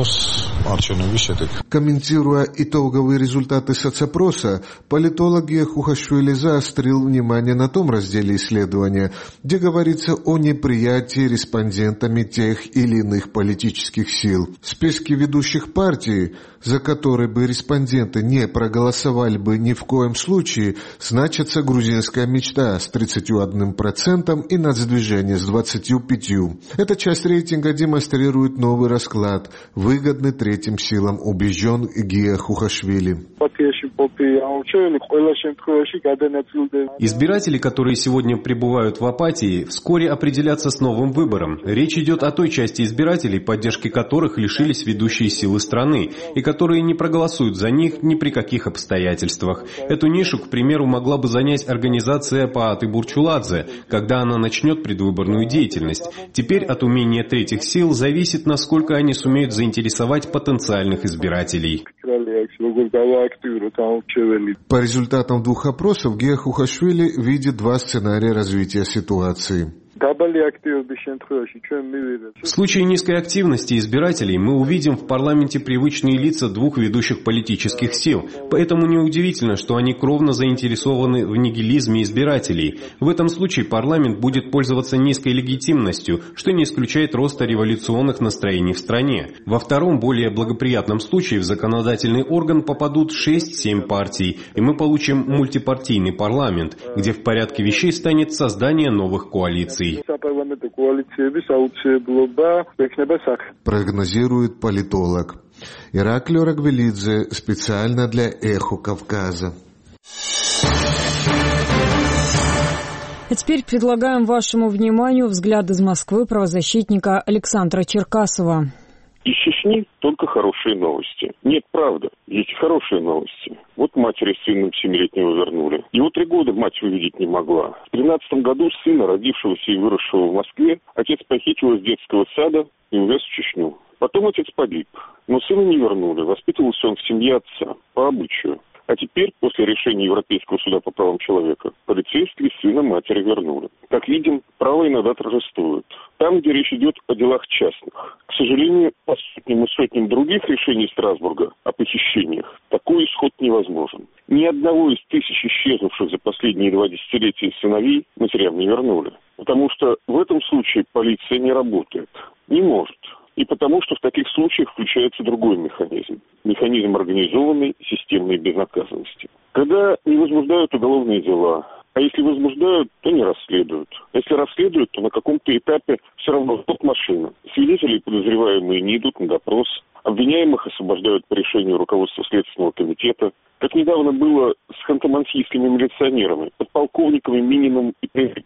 Комментируя итоговые результаты соцопроса, политолог Хухашвили заострил внимание на том разделе исследования, где говорится о неприятии респондентами тех или иных политических сил. В списке ведущих партий, за которые бы респонденты не проголосовали бы ни в коем случае, значится грузинская мечта с тридцатью одним процентом и нацдвижение с двадцатью пятью процентами. Эта часть рейтинга демонстрирует новый расклад, выгодный третьим силам, убежден Гия Хухашвили. Избиратели, которые сегодня пребывают в апатии, вскоре определятся с новым выбором. Речь идет о той части избирателей, поддержки которых лишились ведущие силы страны, и которые не проголосуют за них ни при каких обстоятельствах. Эту нишу, к примеру, могла бы занять организация Пааты Бурчуладзе, когда она начнет предвыборную деятельность. Теперь от умения третьих сил зависит, насколько они сумеют заинтересовать потенциальных избирателей. По результатам двух опросов Гия Хухашвили видит два сценария развития ситуации. В случае низкой активности избирателей мы увидим в парламенте привычные лица двух ведущих политических сил, поэтому неудивительно, что они кровно заинтересованы в нигилизме избирателей. В этом случае парламент будет пользоваться низкой легитимностью, что не исключает роста революционных настроений в стране. Во втором, более благоприятном случае в законодательный орган попадут шесть-семь партий, и мы получим мультипартийный парламент, где в порядке вещей станет создание новых коалиций. Прогнозирует политолог. Ираклий Рагвелидзе специально для «Эхо Кавказа». А теперь предлагаем вашему вниманию взгляд из Москвы правозащитника Александра Черкасова. Из Чечни только хорошие новости. Нет, правда, есть хорошие новости. Вот матери с сыном семилетнего вернули. Его три года мать увидеть не могла. В тринадцатом году сына, родившегося и выросшего в Москве, отец похитил из детского сада и увез в Чечню. Потом отец погиб, но сына не вернули. Воспитывался он в семье отца, по обычаю. А теперь, после решения Европейского суда по правам человека, полицейские сына матери вернули. Как видим, право иногда торжествует. Там, где речь идет о делах частных. К сожалению, по сотням и сотням других решений Страсбурга о похищениях такой исход невозможен. Ни одного из тысяч исчезнувших за последние два десятилетия сыновей матерям не вернули. Потому что в этом случае полиция не работает. Не может. И потому, что в таких случаях включается другой механизм. Механизм организованной системной безнаказанности. Когда не возбуждают уголовные дела, а если возбуждают, то не расследуют. Если расследуют, то на каком-то этапе все равно стоп машина. Свидетели и подозреваемые не идут на допрос. Обвиняемых освобождают по решению руководства Следственного комитета. Как недавно было с ханты-мансийскими милиционерами, подполковниками Мининым и Прилепиным.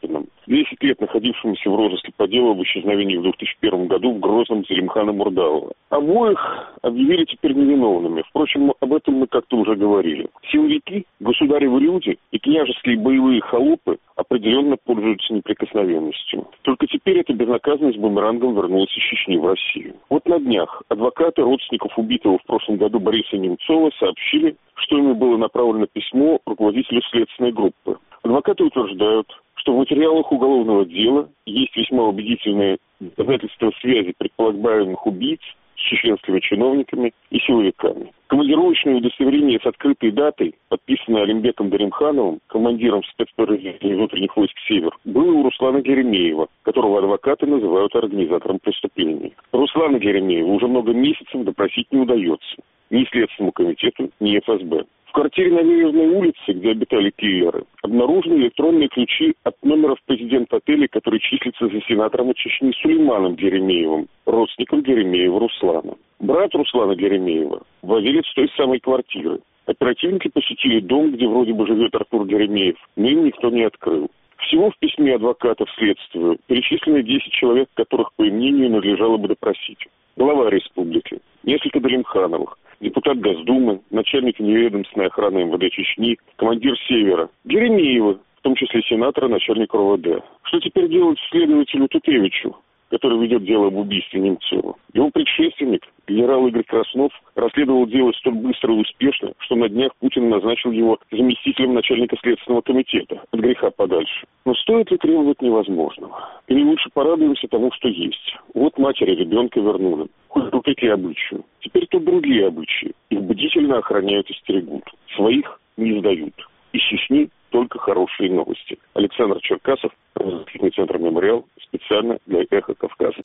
десять лет находившемуся в розыске по делу об исчезновении в две тысячи первом году в Грозном Зелимхана Мурдалова. Обоих объявили теперь невиновными. Впрочем, об этом мы как-то уже говорили. Силовики, государевы люди и княжеские боевые холопы определенно пользуются неприкосновенностью. Только теперь эта безнаказанность бумерангом вернулась из Чечни в Россию. Вот на днях адвокаты родственников убитого в прошлом году Бориса Немцова сообщили, что ими было направлено письмо руководителю следственной группы. Адвокаты утверждают, что в материалах уголовного дела есть весьма убедительные доказательства связи предполагаемых убийц с чеченскими чиновниками и силовиками. Командировочное удостоверение с открытой датой, подписанное Алимбеком Даримхановым, командиром спецподразделения внутренних войск «Север», было у Руслана Геремеева, которого адвокаты называют организатором преступления. Руслана Геремеева уже много месяцев допросить не удается ни Следственному комитету, ни эф эс бэ. В квартире на Веверной улице, где обитали киллеры, обнаружены электронные ключи от номеров президента отеля, который числится за сенатором от Чечни Сулейманом Геремеевым, родственником Геремеева Руслана. Брат Руслана Геремеева – владелец той самой квартиры. Оперативники посетили дом, где вроде бы живет Артур Геремеев, но им никто не открыл. Всего в письме адвокатов следствию перечислены десять человек, которых, по их мнению, надлежало бы допросить. Глава республики, несколько Даримхановых, депутат Госдумы, начальник неведомственной охраны эм вэ дэ Чечни, командир «Севера», Геремеева, в том числе сенатора, начальник эр вэ дэ. Что теперь делать следователю Тутевичу, который ведет дело об убийстве Немцова? Его предшественник, генерал Игорь Краснов, расследовал дело столь быстро и успешно, что на днях Путин назначил его заместителем начальника Следственного комитета, от греха подальше. Но стоит ли требовать невозможного? Или лучше порадуемся тому, что есть? Вот матери ребенка вернули, хоть вопреки обычаю. Теперь тут другие обычаи. Их бдительно охраняют и стерегут. Своих не сдают. Из Чечни только хорошие новости. Александр Черкасов, правозащитный центр «Мемориал», специально для «Эхо Кавказа».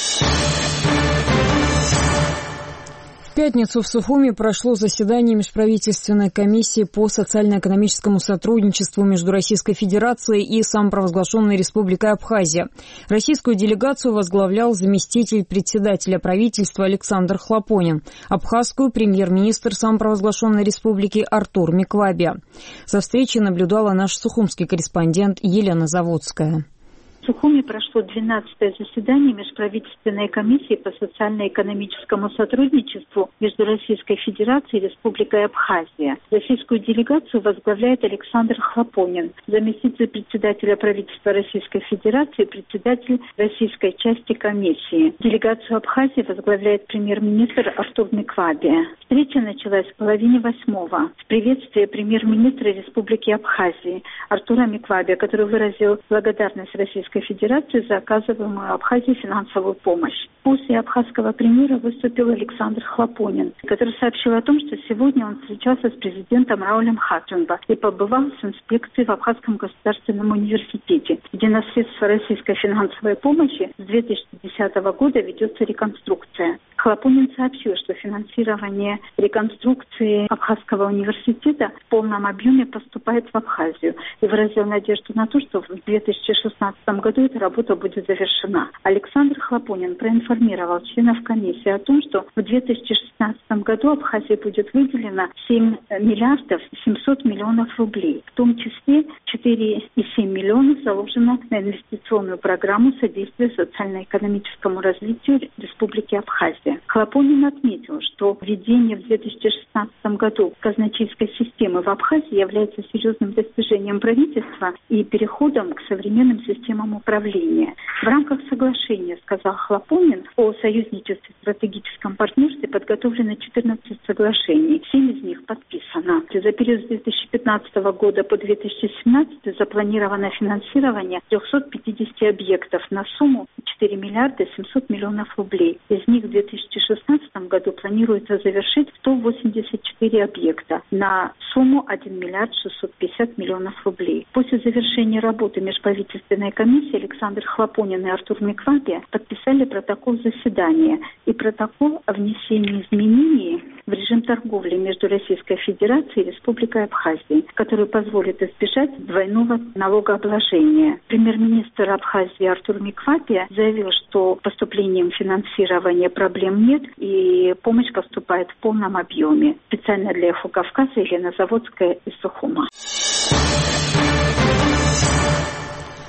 В пятницу в Сухуми прошло заседание межправительственной комиссии по социально-экономическому сотрудничеству между Российской Федерацией и самопровозглашенной Республикой Абхазия. Российскую делегацию возглавлял заместитель председателя правительства Александр Хлопонин, абхазскую премьер-министр самопровозглашенной республики Артур Миквабия. За встречей наблюдала наш сухумский корреспондент Елена Заводская. В Сухуми прошло двенадцатое заседание межправительственной комиссии по социально-экономическому сотрудничеству между Российской Федерацией и Республикой Абхазия. Российскую делегацию возглавляет Александр Хлопонин, заместитель председателя правительства Российской Федерации и председатель российской части комиссии. Делегацию Абхазии возглавляет премьер-министр Артур Миквабия. Встреча началась в половине восьмого с приветствия премьер-министра Республики Абхазии Артура Миквабия, который выразил благодарность Российской Федерации за оказываемую Абхазии финансовую помощь. После абхазского премьера выступил Александр Хлопонин, который сообщил о том, что сегодня он встречался с президентом Раулем Хатунба и побывал с инспекцией в Абхазском государственном университете, где на средства российской финансовой помощи с две тысячи десятого года ведется реконструкция. Хлопонин сообщил, что финансирование реконструкции Абхазского университета в полном объеме поступает в Абхазию и выразил надежду на то, что в две тысячи шестнадцатом году эта работа будет завершена. Александр Хлопонин проинформировал членов комиссии о том, что в две тысячи шестнадцатом году Абхазии будет выделено семь миллиардов семьсот миллионов рублей, в том числе четыре и семь миллионов заложено на инвестиционную программу содействия социально-экономическому развитию Республики Абхазия. Хлопонин отметил, что введение в две тысячи шестнадцатом году казначейской системы в Абхазии является серьезным достижением правительства и переходом к современным системам управления. В рамках соглашения, сказал Хлопонин, о союзничестве и стратегическом партнерстве подготовлено четырнадцать соглашений. семь из них подписано. За период с две тысячи пятнадцатого года по две тысячи семнадцатый запланировано финансирование трехсот пятидесяти объектов на сумму четыре миллиарда семьсот миллионов рублей. Из них в две тысячи шестнадцатом году планируется завершить сто восемьдесят четыре объекта на сумму один миллиард шестьсот пятьдесят миллионов рублей. После завершения работы межправительственной комиссии Александр Хлопонин и Артур Миквабия подписали протокол заседания и протокол о внесении изменений в режим торговли между Российской Федерацией и Республикой Абхазия, который позволит избежать двойного налогообложения. Премьер-министр Абхазии Артур Миквабия заявил, что поступлением финансирования проблем нет и помощь поступает в полном объеме. Специально для «Эхо Кавказа» Елена Заводская из Сухума.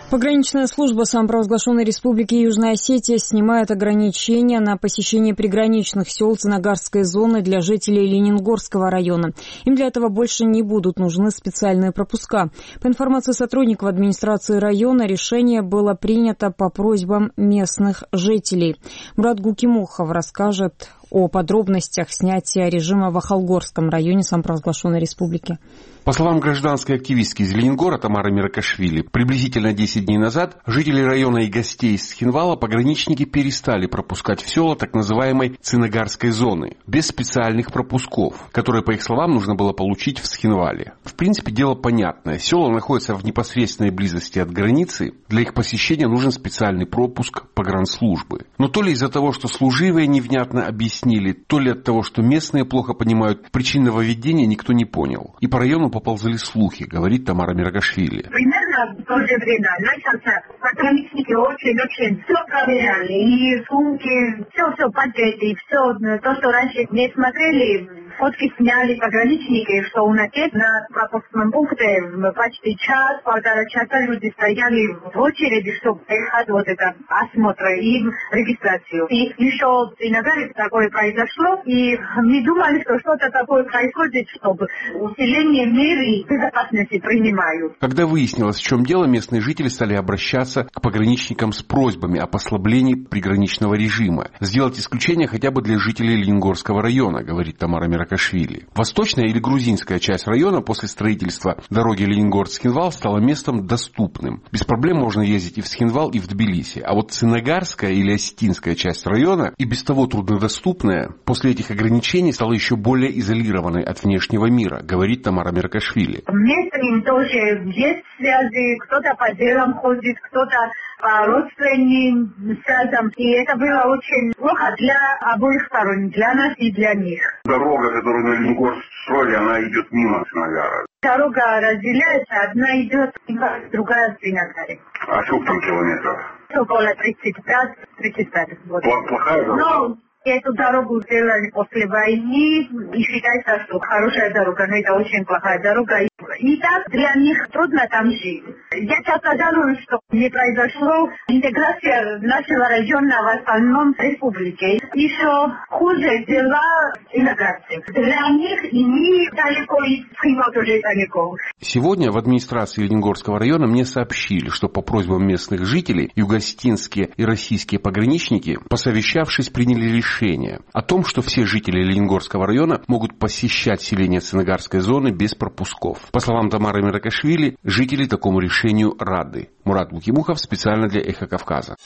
Пограничная служба самопровозглашенной Республики Южная Осетия снимает ограничения на посещение приграничных сел Цынагарской зоны для жителей Ленингорского района. Им для этого больше не будут нужны специальные пропуска. По информации сотрудников администрации района, решение было принято по просьбам местных жителей. Мурат Гукимухов расскажет о подробностях снятия режима в Ахалгорском районе самопровозглашенной республики. По словам гражданской активистки из Ленингора Тамары Миракашвили, приблизительно десять дней назад жители района и гостей из Схинвала пограничники перестали пропускать в села так называемой Цынагарской зоны, без специальных пропусков, которые, по их словам, нужно было получить в Схинвале. В принципе, дело понятное. Села находятся в непосредственной близости от границы, для их посещения нужен специальный пропуск погранслужбы. Но то ли из-за того, что служивые невнятно объяснили, то ли от того, что местные плохо понимают, причин нововведения никто не понял. И по району поползли слухи, говорит Тамара Миракашвили. Примерно в то же время начался, пограничники очень-очень все проверяли, и сумки, все-все пакеты, все то, что раньше не смотрели, фотки сняли пограничники, что у нас есть на пропускном пункте почти час, полтора часа люди стояли в очереди, чтобы проехать вот это осмотр и регистрацию. И еще иногда такое произошло, и мы думали, что что-то такое происходит, чтобы усиление меры безопасности принимают. Когда выяснилось, в чем дело, местные жители стали обращаться к пограничникам с просьбами о послаблении приграничного режима. Сделать исключение хотя бы для жителей Ленингорского района, говорит Тамара Миракашвили. Восточная или грузинская часть района после строительства дороги Ленингорск-Схинвал стала местом доступным. Без проблем можно ездить и в Схинвал, и в Тбилиси. А вот Цынагарская или осетинская часть района, и без того труднодоступная, после этих ограничений стала еще более изолированной от внешнего мира, говорит Тамара Миракашвили. Местным тоже есть связи, кто-то по делам ходит, кто-то по родственным связям. И это было очень плохо для обоих сторон, для нас и для них. Дорога, которую на Ленингорск строили, она идет мимо Цынагара. Дорога разделяется, одна идет, другая в Цынагаре. А сколько там километров? Около тридцать пять тридцать пять. Вот. Плохая дорога? Но эту дорогу сделали после войны, и считается, что хорошая дорога, но это очень плохая дорога. И так для них трудно там жить. Я часто жалуюсь, что не произошло интеграция нашего района в остальном республике. Еще хуже дела интеграции. Для них и мы далеко, и Схинвал тоже далеко. Сегодня в администрации Ленингорского района мне сообщили, что по просьбам местных жителей югостинские и российские пограничники, посовещавшись, приняли решение о том, что все жители Ленингорского района могут посещать селение Цынагарской зоны без пропусков. По словам Тамары Миракашвили, жители такому решению рады. Мурат Гукимухов специально для «Эхо Кавказа».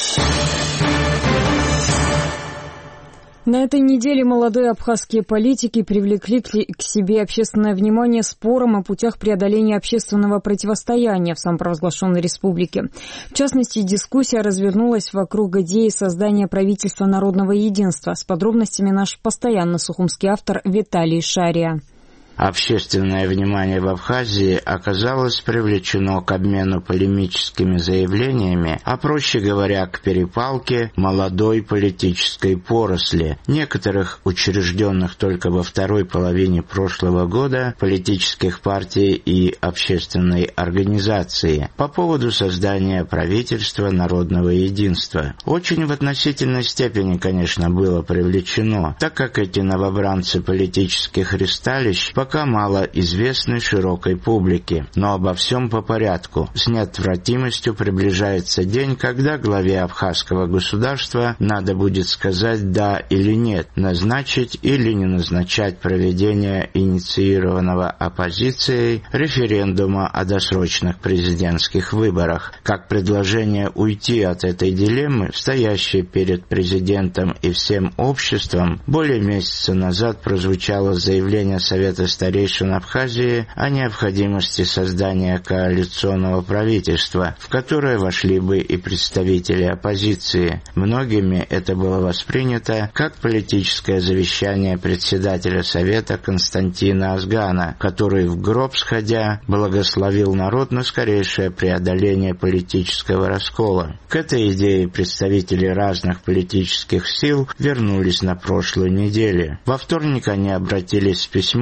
На этой неделе молодые абхазские политики привлекли к себе общественное внимание спором о путях преодоления общественного противостояния в самопровозглашенной республике. В частности, дискуссия развернулась вокруг идеи создания правительства народного единства. С подробностями наш постоянный сухумский автор Виталий Шария. Общественное внимание в Абхазии оказалось привлечено к обмену полемическими заявлениями, а проще говоря, к перепалке молодой политической поросли, некоторых учрежденных только во второй половине прошлого года политических партий и общественной организации по поводу создания правительства народного единства. Очень в относительной степени, конечно, было привлечено, так как эти новобранцы политических ристалищ пока мало известны широкой публике. Но обо всем по порядку. С неотвратимостью приближается день, когда главе абхазского государства надо будет сказать «да» или «нет», назначить или не назначать проведение инициированного оппозицией референдума о досрочных президентских выборах, как предложение уйти от этой дилеммы, стоящей перед президентом и всем обществом. Более месяца назад прозвучало заявление Совета старейшин Абхазии о необходимости создания коалиционного правительства, в которое вошли бы и представители оппозиции. Многими это было воспринято как политическое завещание председателя Совета Константина Азгана, который в гроб сходя благословил народ на скорейшее преодоление политического раскола. К этой идее представители разных политических сил вернулись на прошлой неделе. Во вторник они обратились с письмом к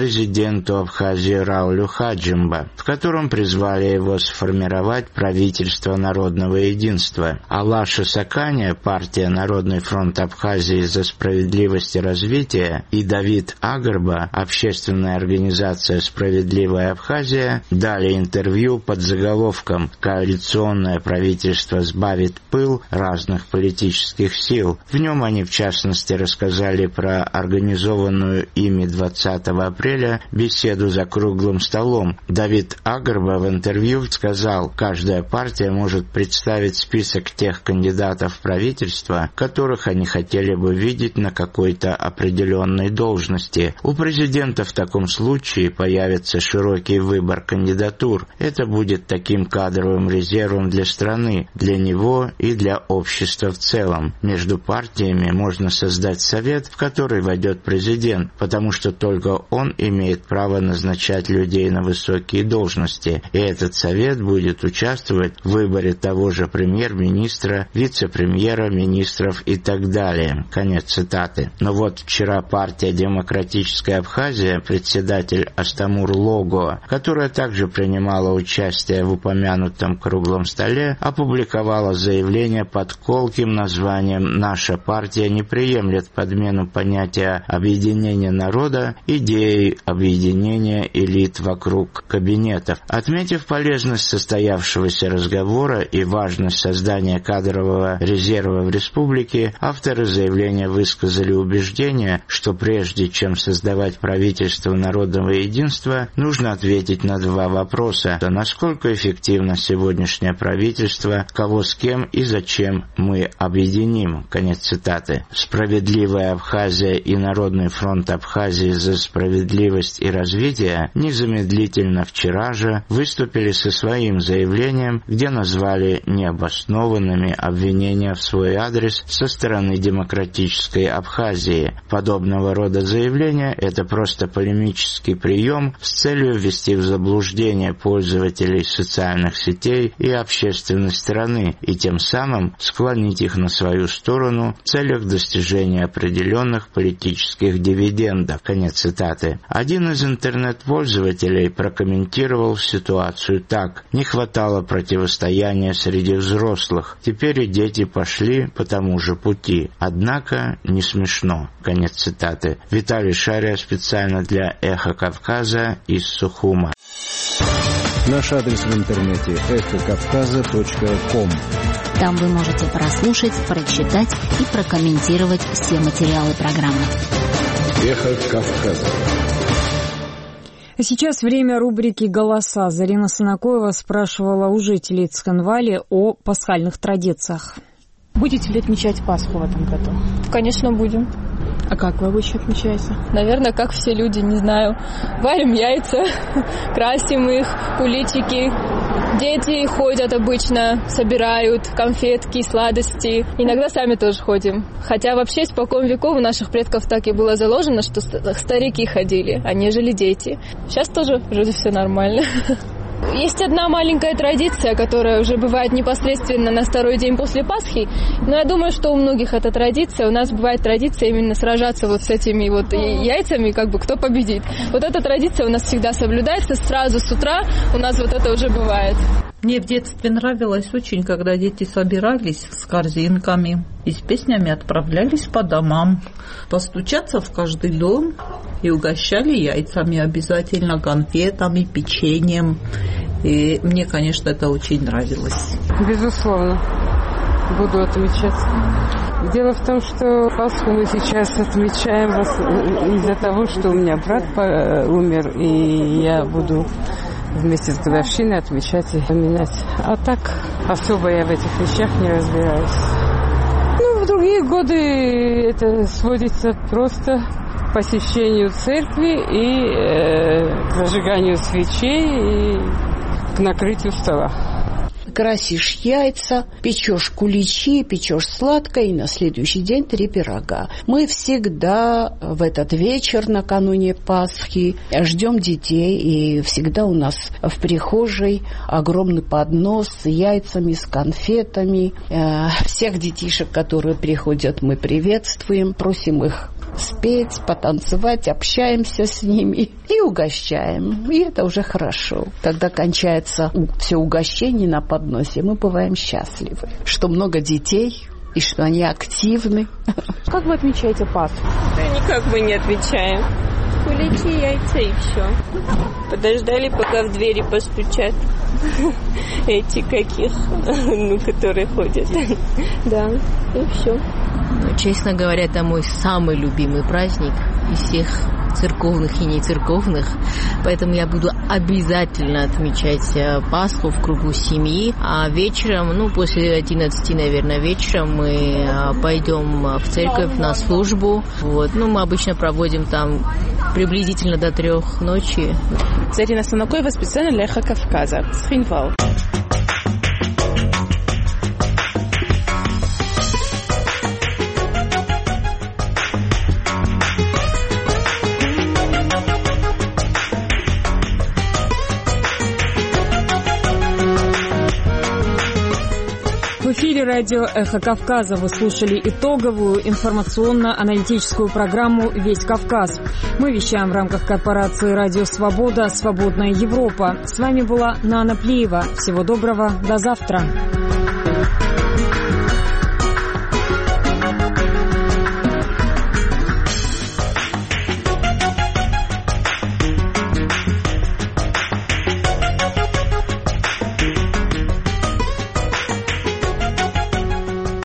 президенту Абхазии Раулю Хаджимба, в котором призвали его сформировать правительство народного единства. Алаша Сакания, партия «Народный фронт Абхазии за справедливость и развитие», и Давид Агарба, общественная организация «Справедливая Абхазия», дали интервью под заголовком «Коалиционное правительство сбавит пыл разных политических сил». В нем они, в частности, рассказали про организованную ими двадцатого апреля беседу за круглым столом. Давид Агарба в интервью сказал, каждая партия может представить список тех кандидатов в правительство, которых они хотели бы видеть на какой-то определенной должности. У президента в таком случае появится широкий выбор кандидатур. Это будет таким кадровым резервом для страны, для него и для общества в целом. Между партиями можно создать совет, в который войдет президент, потому что только он имеет право назначать людей на высокие должности, и этот совет будет участвовать в выборе того же премьер-министра, вице-премьера, министров и так далее. Конец цитаты. Но вот вчера партия «Демократическая Абхазия», председатель Астамур Лого, которая также принимала участие в упомянутом круглом столе, опубликовала заявление под колким названием «Наша партия не приемлет подмену понятия объединения народа идеей объединения элит вокруг кабинетов». Отметив полезность состоявшегося разговора и важность создания кадрового резерва в республике, авторы заявления высказали убеждение, что прежде чем создавать правительство народного единства, нужно ответить на два вопроса. Насколько эффективно сегодняшнее правительство, кого с кем и зачем мы объединим? Конец цитаты. Справедливая Абхазия и Народный фронт Абхазии за справедливость и развитие незамедлительно вчера же выступили со своим заявлением, где назвали необоснованными обвинения в свой адрес со стороны Демократической Абхазии. Подобного рода заявления – это просто полемический прием с целью ввести в заблуждение пользователей социальных сетей и общественность страны, и тем самым склонить их на свою сторону в целях достижения определенных политических дивидендов. Конец цитаты. Один из интернет-пользователей прокомментировал ситуацию так: «Не хватало противостояния среди взрослых. Теперь и дети пошли по тому же пути. Однако не смешно». Конец цитаты. Виталий Шария специально для «Эхо Кавказа» из Сухума. Наш адрес в интернете эхо кавказа точка ком. Там вы можете прослушать, прочитать и прокомментировать все материалы программы. Эхо Кавказа. Сейчас время рубрики «Голоса». Зарина Санакоева спрашивала у жителей Цхинвали о пасхальных традициях. Будете ли отмечать Пасху в этом году? Конечно, будем. А как вы обычно отмечаете? Наверное, как все люди, не знаю. Варим яйца, красим их, куличики. Дети ходят обычно, собирают конфетки, сладости. Иногда сами тоже ходим. Хотя вообще испокон веков у наших предков так и было заложено, что старики ходили, а нежели дети. Сейчас тоже вроде все нормально. Есть одна маленькая традиция, которая уже бывает непосредственно на второй день после Пасхи, но я думаю, что у многих эта традиция. У нас бывает традиция именно сражаться вот с этими вот яйцами, как бы кто победит. Вот эта традиция у нас всегда соблюдается, сразу с утра у нас вот это уже бывает. Мне в детстве нравилось очень, когда дети собирались с корзинками и с песнями отправлялись по домам. Постучаться в каждый дом и угощали яйцами обязательно, конфетами, печеньем. И мне, конечно, это очень нравилось. Безусловно, буду отмечать. Дело в том, что Пасху мы сейчас отмечаем из-за того, что у меня брат умер, и я буду вместе с годовщиной отмечать и поменять. А так особо я в этих вещах не разбираюсь. Ну, в другие годы это сводится просто к посещению церкви и э, к зажиганию свечей и к накрытию стола. красишь яйца, печешь куличи, печешь сладкое, и на следующий день три пирога. Мы всегда в этот вечер накануне Пасхи ждем детей, и всегда у нас в прихожей огромный поднос с яйцами, с конфетами. Всех детишек, которые приходят, мы приветствуем, просим их спеть, потанцевать, общаемся с ними и угощаем. И это уже хорошо. Когда кончается все угощение на подносе, мы бываем счастливы, что много детей и что они активны. Как вы отмечаете Пасху? Да никак мы не отмечаем. Куличи, яйца и все. Подождали, пока в двери постучат. Эти каких, ну, которые ходят. Да, и все. Честно говоря, это мой самый любимый праздник из всех церковных и нецерковных, поэтому я буду обязательно отмечать Пасху в кругу семьи, а вечером, ну, после одиннадцати, наверное, вечером мы пойдем в церковь на службу, вот, ну, мы обычно проводим там приблизительно до трех ночи. Зарина Станокоева специально для Эхо Кавказа, Схинвал. В эфире радио «Эхо Кавказа» вы слушали итоговую информационно-аналитическую программу «Весь Кавказ». Мы вещаем в рамках корпорации «Радио Свобода. Свободная Европа». С вами была Нана Плиева. Всего доброго. До завтра.